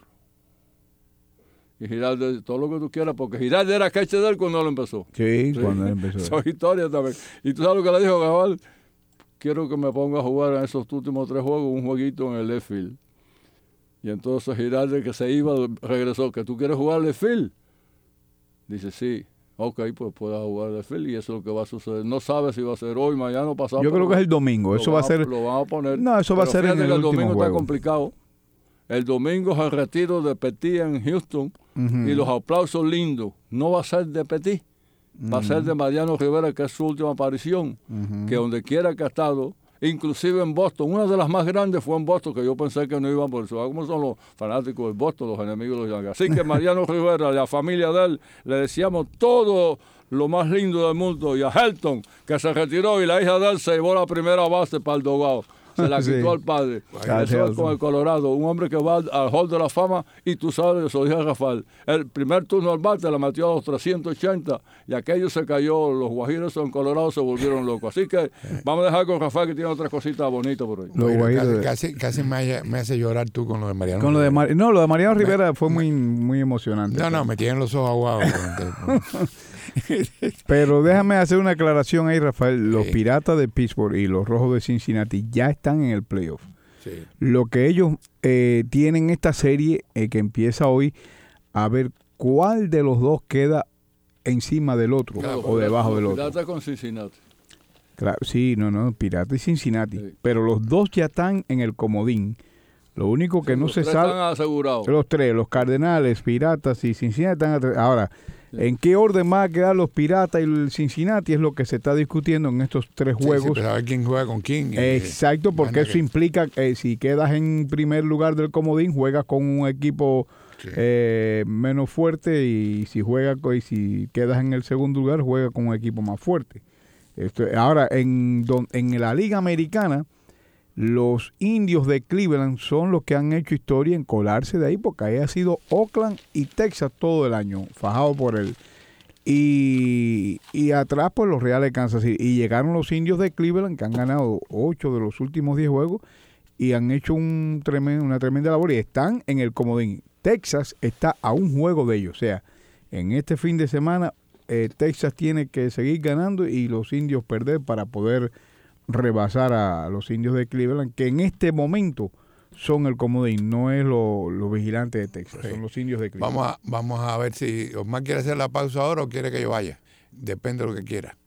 Y Giraldo, todo lo que tú quieras, porque Giraldo era catcher de él cuando él empezó. Sí, sí. Cuando él empezó. Esa historia también. Y tú sabes lo que le dijo, Cabal, quiero que me ponga a jugar en esos últimos tres juegos un jueguito en el left field. Y entonces Giraldo, que se iba, regresó, ¿que tú quieres jugar left field? Dice, sí. Ok, pues puedes jugar left field y eso es lo que va a suceder. No sabes si va a ser hoy, mañana o pasado. Yo creo que es el domingo. Eso va a ser... Lo van a poner. No, eso va a ser en el, el último domingo juego. Está complicado. El domingo es el retiro de Petit en Houston uh-huh. y los aplausos lindos. No va a ser de Petit, uh-huh. va a ser de Mariano Rivera, que es su última aparición, uh-huh. que donde quiera que ha estado, inclusive en Boston, una de las más grandes fue en Boston, que yo pensé que no iban por eso. ¿Cómo son los fanáticos de Boston, los enemigos de los Yankees? Así que Mariano Rivera, la familia de él, le deseamos todo lo más lindo del mundo. Y a Helton, que se retiró y la hija de él se llevó la primera base para el dogado. Se la quitó sí. al padre. Eso con el Colorado, un hombre que va al, al Hall de la Fama y tú sabes, eso dije a Rafael, el primer turno al bate la metió a los trescientos ochenta y aquello se cayó, los guajiros en Colorado se volvieron locos. Así que vamos a dejar con Rafael que tiene otras cositas bonitas por ahí. Bueno, casi, casi, casi me, me hace llorar tú con lo de Mariano. Con lo de Mar- no, lo de Mariano Rivera me, fue muy, muy emocionante. No, no, me tienen los ojos aguados. Pero déjame hacer una aclaración ahí, Rafael. Los sí. Piratas de Pittsburgh y los Rojos de Cincinnati ya están en el playoff. Sí. Lo que ellos eh, tienen esta serie eh, que empieza hoy, a ver cuál de los dos queda encima del otro claro, o debajo del otro. Piratas con Cincinnati. Claro, sí, no, no, Piratas y Cincinnati. Sí. Pero los dos ya están en el comodín. Lo único que sí, no se sabe. Están asegurados. Los tres, los Cardenales, Piratas y Cincinnati están. Ahora, sí. ¿en qué orden van a quedar los Piratas y el Cincinnati? Es lo que se está discutiendo en estos tres juegos. Sí, sí, pero a ver quién juega con quién. Exacto, porque eso que... implica que eh, si quedas en primer lugar del comodín, juegas con un equipo sí. eh, menos fuerte y si juegas y si quedas en el segundo lugar, juegas con un equipo más fuerte. Esto, ahora, en, don, en la Liga Americana, los Indios de Cleveland son los que han hecho historia en colarse de ahí, porque ahí ha sido Oakland y Texas todo el año, fajado por él. Y, y atrás, pues los Reales de Kansas City. Y llegaron los Indios de Cleveland, que han ganado ocho de los últimos diez juegos, y han hecho un tremendo, una tremenda labor, y están en el comodín. Texas está a un juego de ellos, o sea, en este fin de semana, eh, Texas tiene que seguir ganando y los Indios perder para poder rebasar a los Indios de Cleveland, que en este momento son el comodín, no es los lo vigilantes de Texas, sí. son los Indios de Cleveland. Vamos a, vamos a ver si Osmar quiere hacer la pausa ahora o quiere que yo vaya. Depende de lo que quiera.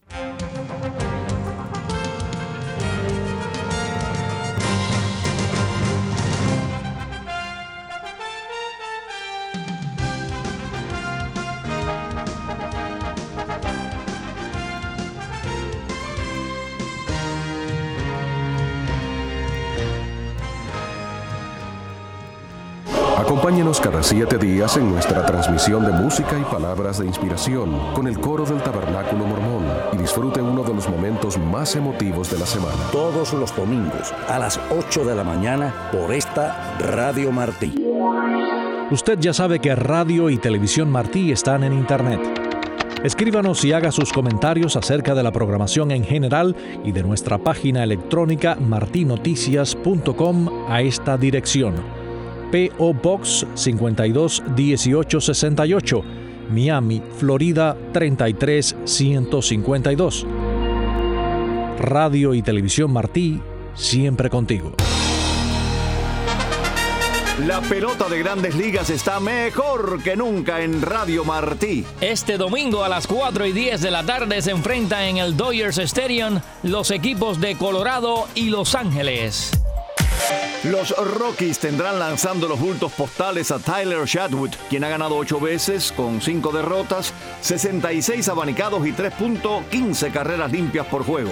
Acompáñenos cada siete días en nuestra transmisión de música y palabras de inspiración con el coro del Tabernáculo Mormón y disfrute uno de los momentos más emotivos de la semana. Todos los domingos a las ocho de la mañana por esta Radio Martí. Usted ya sabe que Radio y Televisión Martí están en Internet. Escríbanos y haga sus comentarios acerca de la programación en general y de nuestra página electrónica martinoticias punto com a esta dirección. P O Box cincuenta y dos dieciocho sesenta y ocho, Miami, Florida treinta y tres ciento cincuenta y dos. Radio y Televisión Martí, siempre contigo. La pelota de Grandes Ligas está mejor que nunca en Radio Martí. Este domingo a las cuatro y diez de la tarde se enfrentan en el Dodgers Stadium los equipos de Colorado y Los Ángeles. Los Rockies tendrán lanzando los bultos postales a Tyler Chatwood, quien ha ganado ocho veces con cinco derrotas, sesenta y seis abanicados y tres punto quince carreras limpias por juego.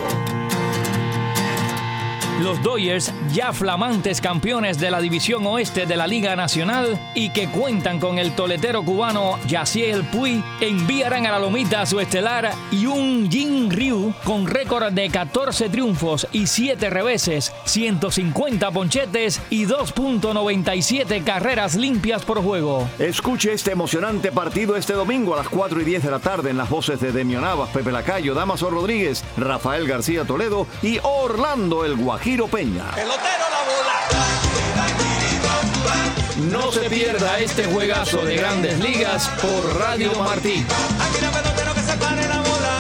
Los Dodgers, ya flamantes campeones de la División Oeste de la Liga Nacional y que cuentan con el toletero cubano Yasiel Puig, enviarán a la lomita a su estelar Hyun Jin Ryu con récord de catorce triunfos y siete reveses, ciento cincuenta ponchetes y dos punto noventa y siete carreras limpias por juego. Escuche este emocionante partido este domingo a las cuatro y diez de la tarde en las voces de Demio Navas, Pepe Lacayo, Damaso Rodríguez, Rafael García Toledo y Orlando el Guajiro Peña. Pelotero la bola. No se pierda este juegazo de Grandes Ligas por Radio Martí. Aquí no pelotero que se pare la bola.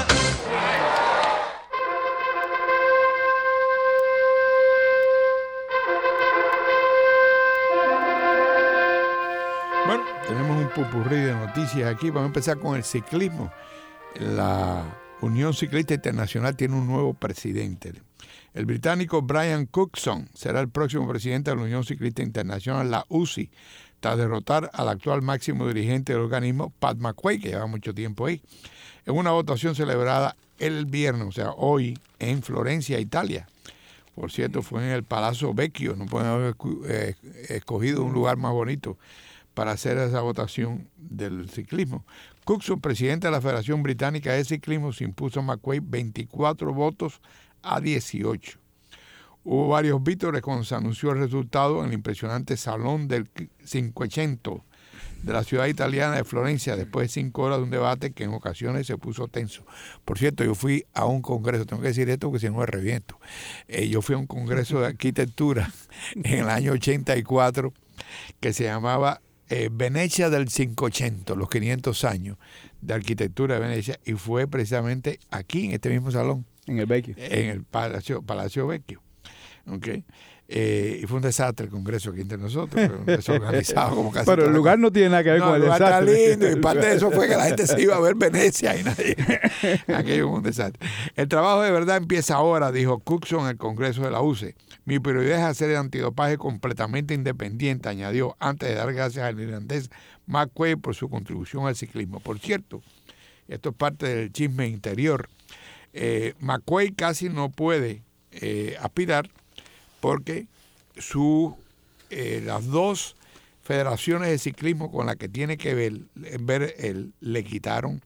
Bueno, tenemos un popurrí de noticias aquí. Vamos a empezar con el ciclismo. La Unión Ciclista Internacional tiene un nuevo presidente. El británico Brian Cookson será el próximo presidente de la Unión Ciclista Internacional, la U C I, tras derrotar al actual máximo dirigente del organismo, Pat McQuaid, que lleva mucho tiempo ahí, en una votación celebrada el viernes, o sea, hoy, en Florencia, Italia. Por cierto, fue en el Palazzo Vecchio, no pueden haber escogido un lugar más bonito para hacer esa votación del ciclismo. Cookson, presidente de la Federación Británica de Ciclismo, se impuso a McQuaid veinticuatro votos a dieciocho. Hubo varios vítores cuando se anunció el resultado en el impresionante Salón del Cinquecento de la ciudad italiana de Florencia, después de cinco horas de un debate que en ocasiones se puso tenso. Por cierto, yo fui a un congreso, tengo que decir esto porque si no me reviento. Eh, yo fui a un congreso de arquitectura en el año ochenta y cuatro que se llamaba eh, Venecia del Cinquecento, los quinientos años de arquitectura de Venecia, y fue precisamente aquí, en este mismo salón. En el Vecchio. En el Palacio, Palacio Vecchio. Okay. Eh, y fue un desastre el congreso aquí entre nosotros, desorganizado como casi. Pero el lugar no tiene nada que ver no, con el, el desastre. lugar está lindo, y parte de eso fue que la gente se iba a ver Venecia y nadie. Aquello fue un desastre. El trabajo de verdad empieza ahora, dijo Cookson en el Congreso de la U C E. Mi prioridad es hacer el antidopaje completamente independiente, añadió, antes de dar gracias al irlandés McQuaid por su contribución al ciclismo. Por cierto, esto es parte del chisme interior. Eh, McQuaid casi no puede eh, aspirar porque su, eh, las dos federaciones de ciclismo con las que tiene que ver, ver él, le quitaron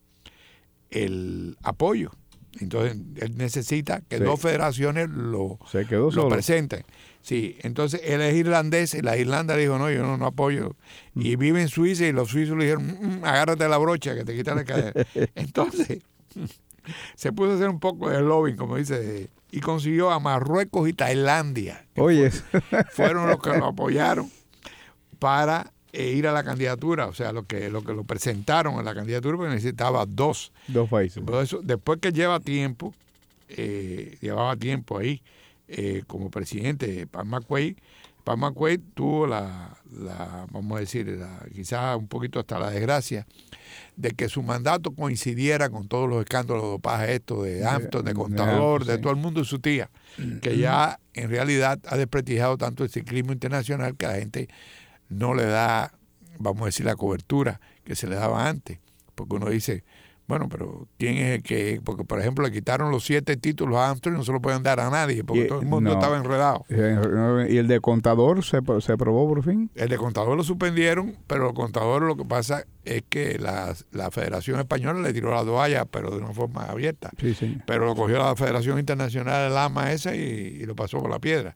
el apoyo. Entonces él necesita que sí. dos federaciones lo, Se quedó lo solo. presenten. Sí, entonces él es irlandés y la Irlanda le dijo, no, yo no, no apoyo. Mm. Y vive en Suiza y los suizos le dijeron, mm, agárrate la brocha que te quitan la cadera. Entonces se puso a hacer un poco de lobbying, como dice, y consiguió a Marruecos y Tailandia. Oye, fue, fueron los que lo apoyaron para eh, ir a la candidatura, o sea, lo que lo que lo presentaron a la candidatura, porque necesitaba dos. Dos países. Por eso, después que lleva tiempo, eh, llevaba tiempo ahí eh, como presidente, Pat McQuaid, Pat McQuaid tuvo la, la vamos a decir, la, quizás un poquito hasta la desgracia de que su mandato coincidiera con todos los escándalos de dopaje estos de Hampton, de Contador, de todo el mundo y su tía, que ya en realidad ha desprestigiado tanto el ciclismo internacional que la gente no le da, vamos a decir, la cobertura que se le daba antes, porque uno dice, Bueno, pero ¿quién es el que...? Porque, por ejemplo, le quitaron los siete títulos a Armstrong y no se lo pueden dar a nadie porque y, todo el mundo no, estaba enredado. ¿Y el de contador se, se aprobó por fin? El de contador lo suspendieron, pero el contador lo que pasa es que la, la Federación Española le tiró la toalla, pero de una forma abierta. Sí, sí. Pero lo cogió la Federación Internacional del A M A esa y, y lo pasó por la piedra.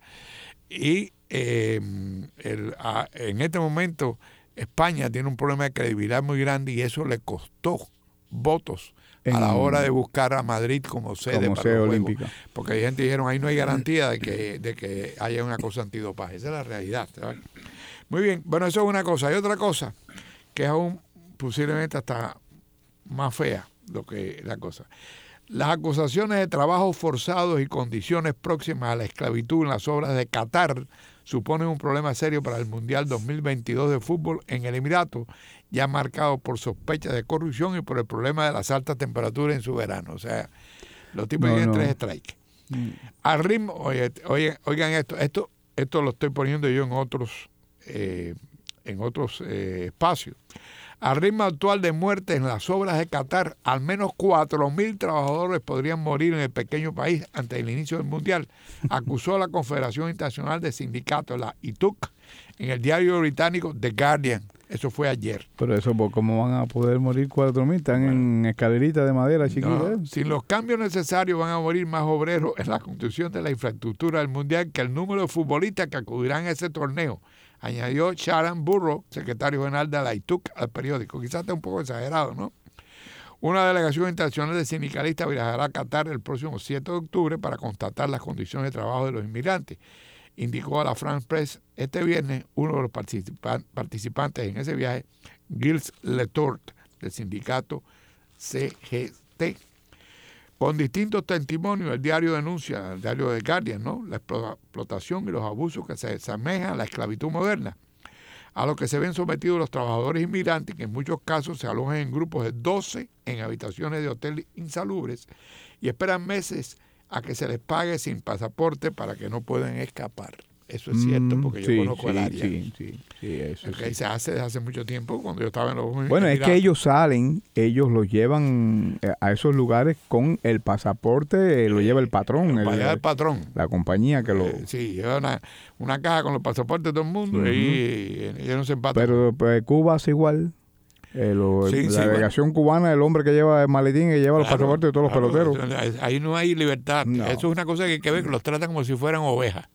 Y eh, el, a, en este momento España tiene un problema de credibilidad muy grande y eso le costó votos en, a la hora de buscar a Madrid como sede como para sede los olímpica. Juegos. Porque hay gente que dijeron, ahí no hay garantía de que, de que haya una cosa antidopaje. Esa es la realidad, ¿sabes? Muy bien, bueno, eso es una cosa. Hay otra cosa que es aún posiblemente hasta más fea lo que la cosa. Las acusaciones de trabajos forzados y condiciones próximas a la esclavitud en las obras de Qatar suponen un problema serio para el Mundial dos mil veintidós de fútbol en el Emirato, ya marcado por sospechas de corrupción y por el problema de las altas temperaturas en su verano. O sea, los tipos no, tienen no. tres strikes. Mm. Al ritmo, oye, oye, oigan esto, esto, esto lo estoy poniendo yo en otros, eh, en otros eh, espacios. Al ritmo actual de muertes en las obras de Qatar, al menos cuatro mil trabajadores podrían morir en el pequeño país antes del inicio del Mundial, acusó la Confederación Internacional de Sindicatos, la I T U C, en el diario británico The Guardian. Eso fue ayer. Pero eso, ¿cómo van a poder morir cuatro mil? Están bueno, en escalerita de madera chiquita. No, sin los cambios necesarios van a morir más obreros en la construcción de la infraestructura del Mundial que el número de futbolistas que acudirán a ese torneo, añadió Sharon Burrow, secretario general de la I T U C, al periódico. Quizás está un poco exagerado, ¿no? Una delegación internacional de sindicalistas viajará a Qatar el próximo siete de octubre para constatar las condiciones de trabajo de los inmigrantes, indicó a la France Press este viernes uno de los participa- participantes en ese viaje, Gilles Letort, del sindicato C G T. Con distintos testimonios, el diario denuncia, el diario The Guardian, ¿no?, la explotación y los abusos que se asemejan a la esclavitud moderna, a lo que se ven sometidos los trabajadores inmigrantes, que en muchos casos se alojan en grupos de doce en habitaciones de hotel insalubres y esperan meses a que se les pague sin pasaporte para que no puedan escapar. Eso es cierto, porque yo sí, conozco sí, el área. Sí, sí, sí, eso okay, sí. Se hace desde hace mucho tiempo, cuando yo estaba en los... Bueno, es que ellos salen, ellos los llevan a esos lugares con el pasaporte, lo lleva el patrón. El, el, el patrón. La compañía que lo... Eh, sí, lleva una, una caja con los pasaportes de todo el mundo, uh-huh, y ellos no se empatan. Pero pues, Cuba hace igual. Eh, lo, sí, la sí, delegación bueno. cubana, el hombre que lleva el maletín y lleva claro, los pasaportes de todos claro, los peloteros. Ahí no hay libertad. No. Eso es una cosa que hay que ver, que los tratan como si fueran ovejas.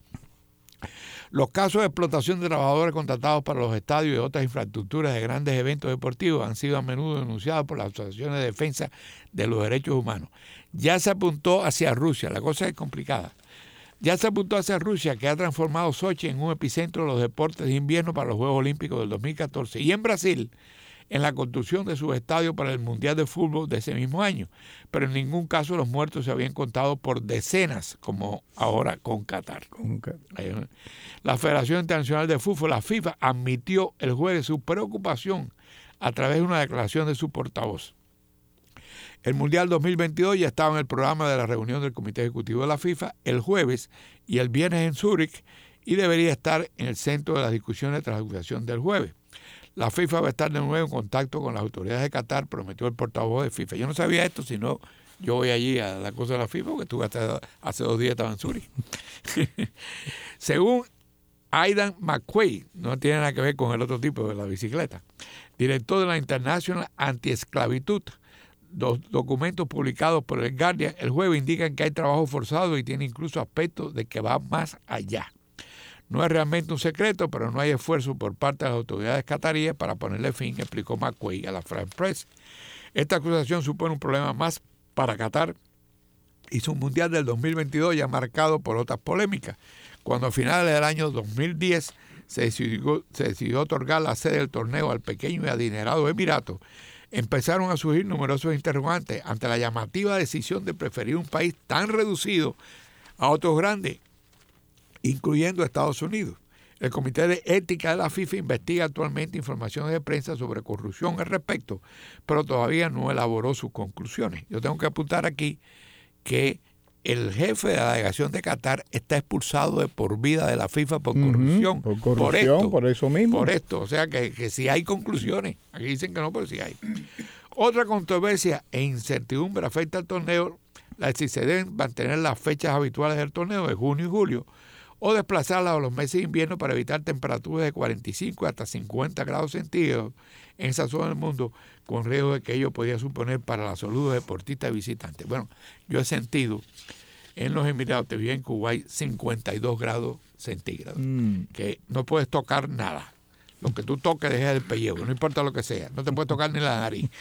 Los casos de explotación de trabajadores contratados para los estadios y otras infraestructuras de grandes eventos deportivos han sido a menudo denunciados por las asociaciones de defensa de los derechos humanos. Ya se apuntó hacia Rusia, la cosa es complicada. Ya se apuntó hacia Rusia, que ha transformado Sochi en un epicentro de los deportes de invierno para los Juegos Olímpicos del dos mil catorce. Y en Brasil, en la construcción de sus estadios para el Mundial de Fútbol de ese mismo año. Pero en ningún caso los muertos se habían contado por decenas, como ahora con Qatar. La Federación Internacional de Fútbol, la FIFA, admitió el jueves su preocupación a través de una declaración de su portavoz. El Mundial dos mil veintidós ya estaba en el programa de la reunión del Comité Ejecutivo de la FIFA el jueves y el viernes en Zúrich, y debería estar en el centro de las discusiones tras la discusión del jueves. La FIFA va a estar de nuevo en contacto con las autoridades de Qatar, prometió el portavoz de FIFA. Yo no sabía esto, sino yo voy allí a la cosa de la FIFA, porque estuve hasta hace dos días, estaba en Zúrich. Según Aidan McQuaid, no tiene nada que ver con el otro tipo de la bicicleta, director de la International Anti-Esclavitud, los documentos publicados por el Guardian el jueves indican que hay trabajo forzado y tiene incluso aspectos de que va más allá. No es realmente un secreto, pero no hay esfuerzo por parte de las autoridades cataríes para ponerle fin, explicó McQuaid a la France Press. Esta acusación supone un problema más para Qatar y su Mundial del dos mil veintidós ya marcado por otras polémicas. Cuando a finales del año dos mil diez se decidió, se decidió otorgar la sede del torneo al pequeño y adinerado Emirato, empezaron a surgir numerosos interrogantes ante la llamativa decisión de preferir un país tan reducido a otros grandes, incluyendo Estados Unidos. El Comité de Ética de la FIFA investiga actualmente informaciones de prensa sobre corrupción al respecto, pero todavía no elaboró sus conclusiones. Yo tengo que apuntar aquí que el jefe de la delegación de Qatar está expulsado de por vida de la FIFA por corrupción. Uh-huh, por corrupción, por, esto, por eso mismo. Por esto, o sea que, que si hay conclusiones. Aquí dicen que no, pero sí hay. Otra controversia e incertidumbre afecta al torneo, la de si se deben mantener las fechas habituales del torneo de junio y julio o desplazarlas a los meses de invierno para evitar temperaturas de cuarenta y cinco hasta cincuenta grados centígrados en esa zona del mundo, con riesgo de que ello podía suponer para la salud de deportistas y visitantes. Bueno, yo he sentido en los Emiratos, te vi en Kuwait, cincuenta y dos grados centígrados, mm. que no puedes tocar nada. Lo que tú toques deja el pellejo, no importa lo que sea, no te puedes tocar ni la nariz.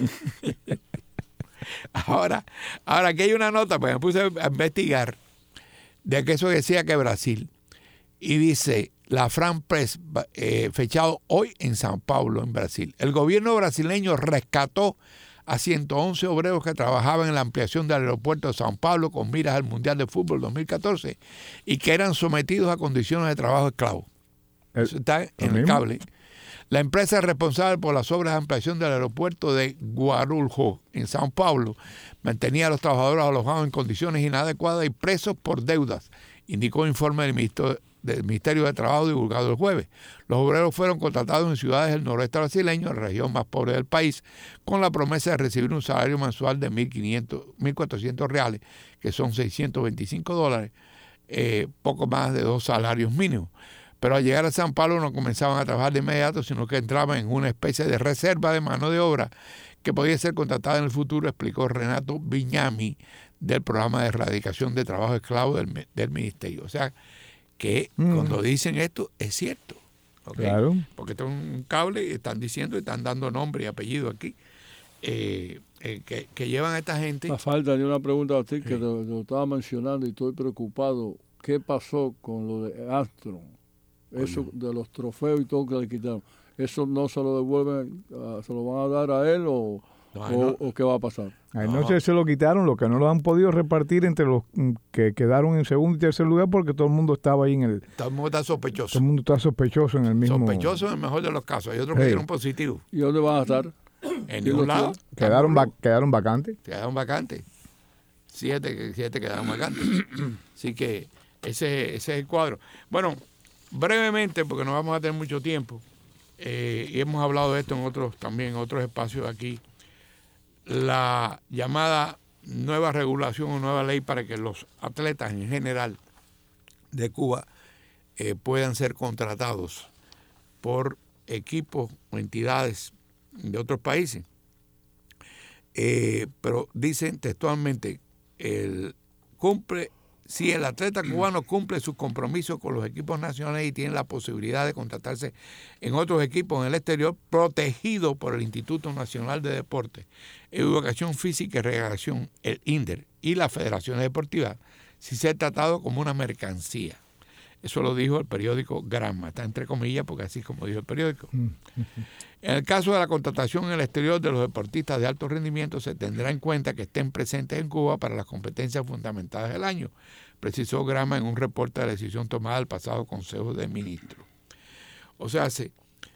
ahora, ahora aquí hay una nota, pues me puse a investigar de que eso decía que Brasil, y dice la Fran Press, eh, fechado hoy en Sao Paulo, en Brasil. El gobierno brasileño rescató a ciento once obreros que trabajaban en la ampliación del aeropuerto de Sao Paulo con miras al Mundial de Fútbol dos mil catorce y que eran sometidos a condiciones de trabajo esclavo. Eso está en el cable. La empresa responsable por las obras de ampliación del aeropuerto de Guarulhos, en Sao Paulo, mantenía a los trabajadores alojados en condiciones inadecuadas y presos por deudas, indicó el informe del Ministerio, del Ministerio de Trabajo divulgado el jueves. Los obreros fueron contratados en ciudades del noroeste brasileño, la región más pobre del país, con la promesa de recibir un salario mensual de mil quinientos, mil cuatrocientos reales, que son seiscientos veinticinco dólares, eh, poco más de dos salarios mínimos. Pero al llegar a San Pablo no comenzaban a trabajar de inmediato, sino que entraban en una especie de reserva de mano de obra que podía ser contratada en el futuro, explicó Renato Viñami del programa de erradicación de trabajo esclavo del, del ministerio. O sea, que mm. cuando dicen esto es cierto. ¿Okay? Claro. Porque esto es un cable y están diciendo y están dando nombre y apellido aquí. Eh, eh, que, que llevan a esta gente. La falta de una pregunta a ti, sí. que lo, lo estaba mencionando y estoy preocupado. ¿Qué pasó con lo de Astro? Eso de los trofeos y todo que le quitaron, ¿eso no se lo devuelven, uh, se lo van a dar a él o, no, o, no. o qué va a pasar? A él no se, se lo quitaron, lo que no lo han podido repartir entre los que quedaron en segundo y tercer lugar porque todo el mundo estaba ahí en el... Todo el mundo está sospechoso. Todo el mundo está sospechoso en el mismo... Sospechoso en el mejor de los casos, hay otros hey. que dieron positivo. ¿Y dónde van a estar? En ningún lado. Quedaron, va, quedaron vacantes. Quedaron vacantes. Siete, siete quedaron vacantes. Así que ese, ese es el cuadro. Bueno... Brevemente, porque no vamos a tener mucho tiempo, eh, y hemos hablado de esto en otros también, en otros espacios aquí, la llamada nueva regulación o nueva ley para que los atletas en general de Cuba eh, puedan ser contratados por equipos o entidades de otros países. Eh, pero dicen textualmente, el cumple... Si el atleta cubano cumple sus compromisos con los equipos nacionales y tiene la posibilidad de contratarse en otros equipos en el exterior, protegido por el Instituto Nacional de Deportes, Educación Física y Recreación, el INDER, y las federaciones deportivas, si se ha tratado como una mercancía. Eso lo dijo el periódico Granma, está entre comillas porque así es como dijo el periódico. En el caso de la contratación en el exterior de los deportistas de alto rendimiento, se tendrá en cuenta que estén presentes en Cuba para las competencias fundamentadas del año, precisó Granma en un reporte de la decisión tomada del pasado Consejo de Ministros. O sea, se,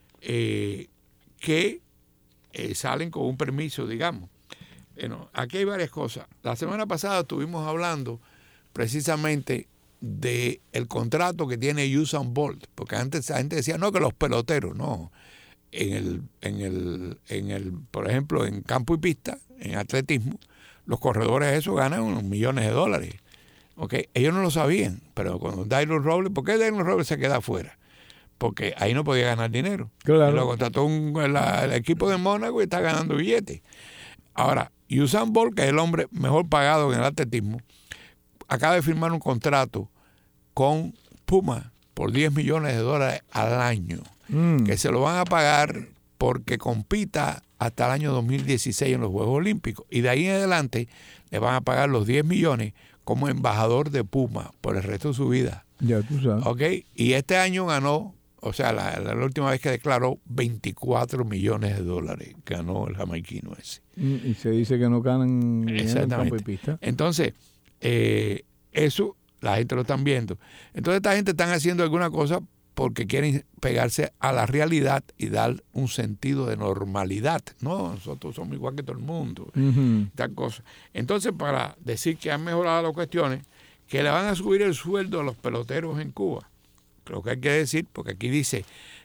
eh, que eh, salen con un permiso, digamos. Bueno, aquí hay varias cosas. La semana pasada estuvimos hablando precisamente de el contrato que tiene Usain Bolt, porque antes la gente decía no que los peloteros, no, en el, en el, en el, por ejemplo, en campo y pista, en atletismo, los corredores esos ganan unos millones de dólares. Okay. Ellos no lo sabían, pero cuando Daryl Robles, ¿por qué Daryl Robles se queda afuera? Porque ahí no podía ganar dinero. Claro. Y lo contrató un, la, el equipo de Mónaco y está ganando billetes. Ahora, Usain Bolt, que es el hombre mejor pagado en el atletismo, acaba de firmar un contrato con Puma por diez millones de dólares al año, mm. que se lo van a pagar porque compita hasta el año dos mil dieciséis en los Juegos Olímpicos. Y de ahí en adelante le van a pagar los diez millones como embajador de Puma por el resto de su vida. Ya tú sabes. ¿Okay? Y este año ganó, o sea, la, la, la última vez que declaró, veinticuatro millones de dólares ganó el jamaiquino ese. Y se dice que no ganan en campo y pista. Entonces, eh, eso la gente lo están viendo. Entonces esta gente están haciendo alguna cosa porque quieren pegarse a la realidad y dar un sentido de normalidad. No, nosotros somos igual que todo el mundo. Uh-huh. Tal cosa. Entonces, para decir que han mejorado las cuestiones, que le van a subir el sueldo a los peloteros en Cuba. Creo que hay que decir, porque aquí dice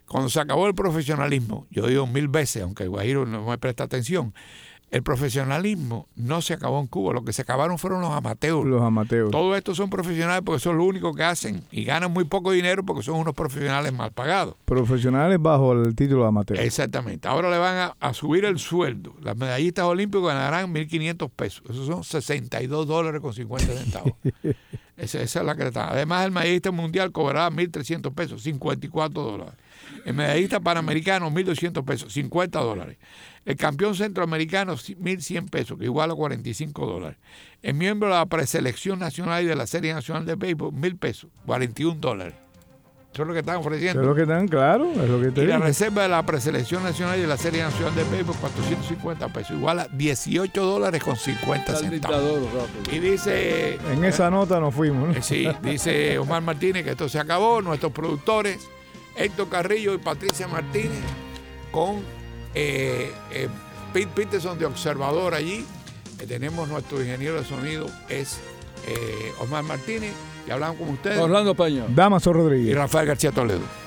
Cuando se acabó el profesionalismo, yo digo mil veces, aunque el guajiro no me presta atención, el profesionalismo no se acabó en Cuba, lo que se acabaron fueron los amateurs. Los amateurs. Todos estos son profesionales porque son lo único que hacen y ganan muy poco dinero porque son unos profesionales mal pagados. Profesionales bajo el título de amateur. Exactamente. Ahora le van a, a subir el sueldo. Las medallistas olímpicas ganarán mil quinientos pesos. Esos son sesenta y dos dólares con cincuenta centavos. esa, esa es la que está. Además, el medallista mundial cobrará mil trescientos pesos, cincuenta y cuatro dólares. El medallista panamericano, mil doscientos pesos, cincuenta dólares. El campeón centroamericano, mil cien pesos, que igual a cuarenta y cinco dólares. El miembro de la preselección nacional y de la Serie Nacional de Béisbol, mil pesos, cuarenta y un dólares. Eso es lo que están ofreciendo. Eso es lo que están, claro. Es lo que te y digo. la reserva de la preselección nacional y de la Serie Nacional de Béisbol, cuatrocientos cincuenta pesos, igual a dieciocho dólares con cincuenta centavos. Y dice... En esa nota nos fuimos, ¿no? Sí, dice Omar Martínez que esto se acabó. Nuestros productores, Héctor Carrillo y Patricia Martínez, con eh, eh, Pete Peterson de observador allí. Eh, tenemos nuestro ingeniero de sonido, es eh, Omar Martínez, y hablamos con ustedes. Orlando Peña. Damaso Rodríguez. Y Rafael García Toledo.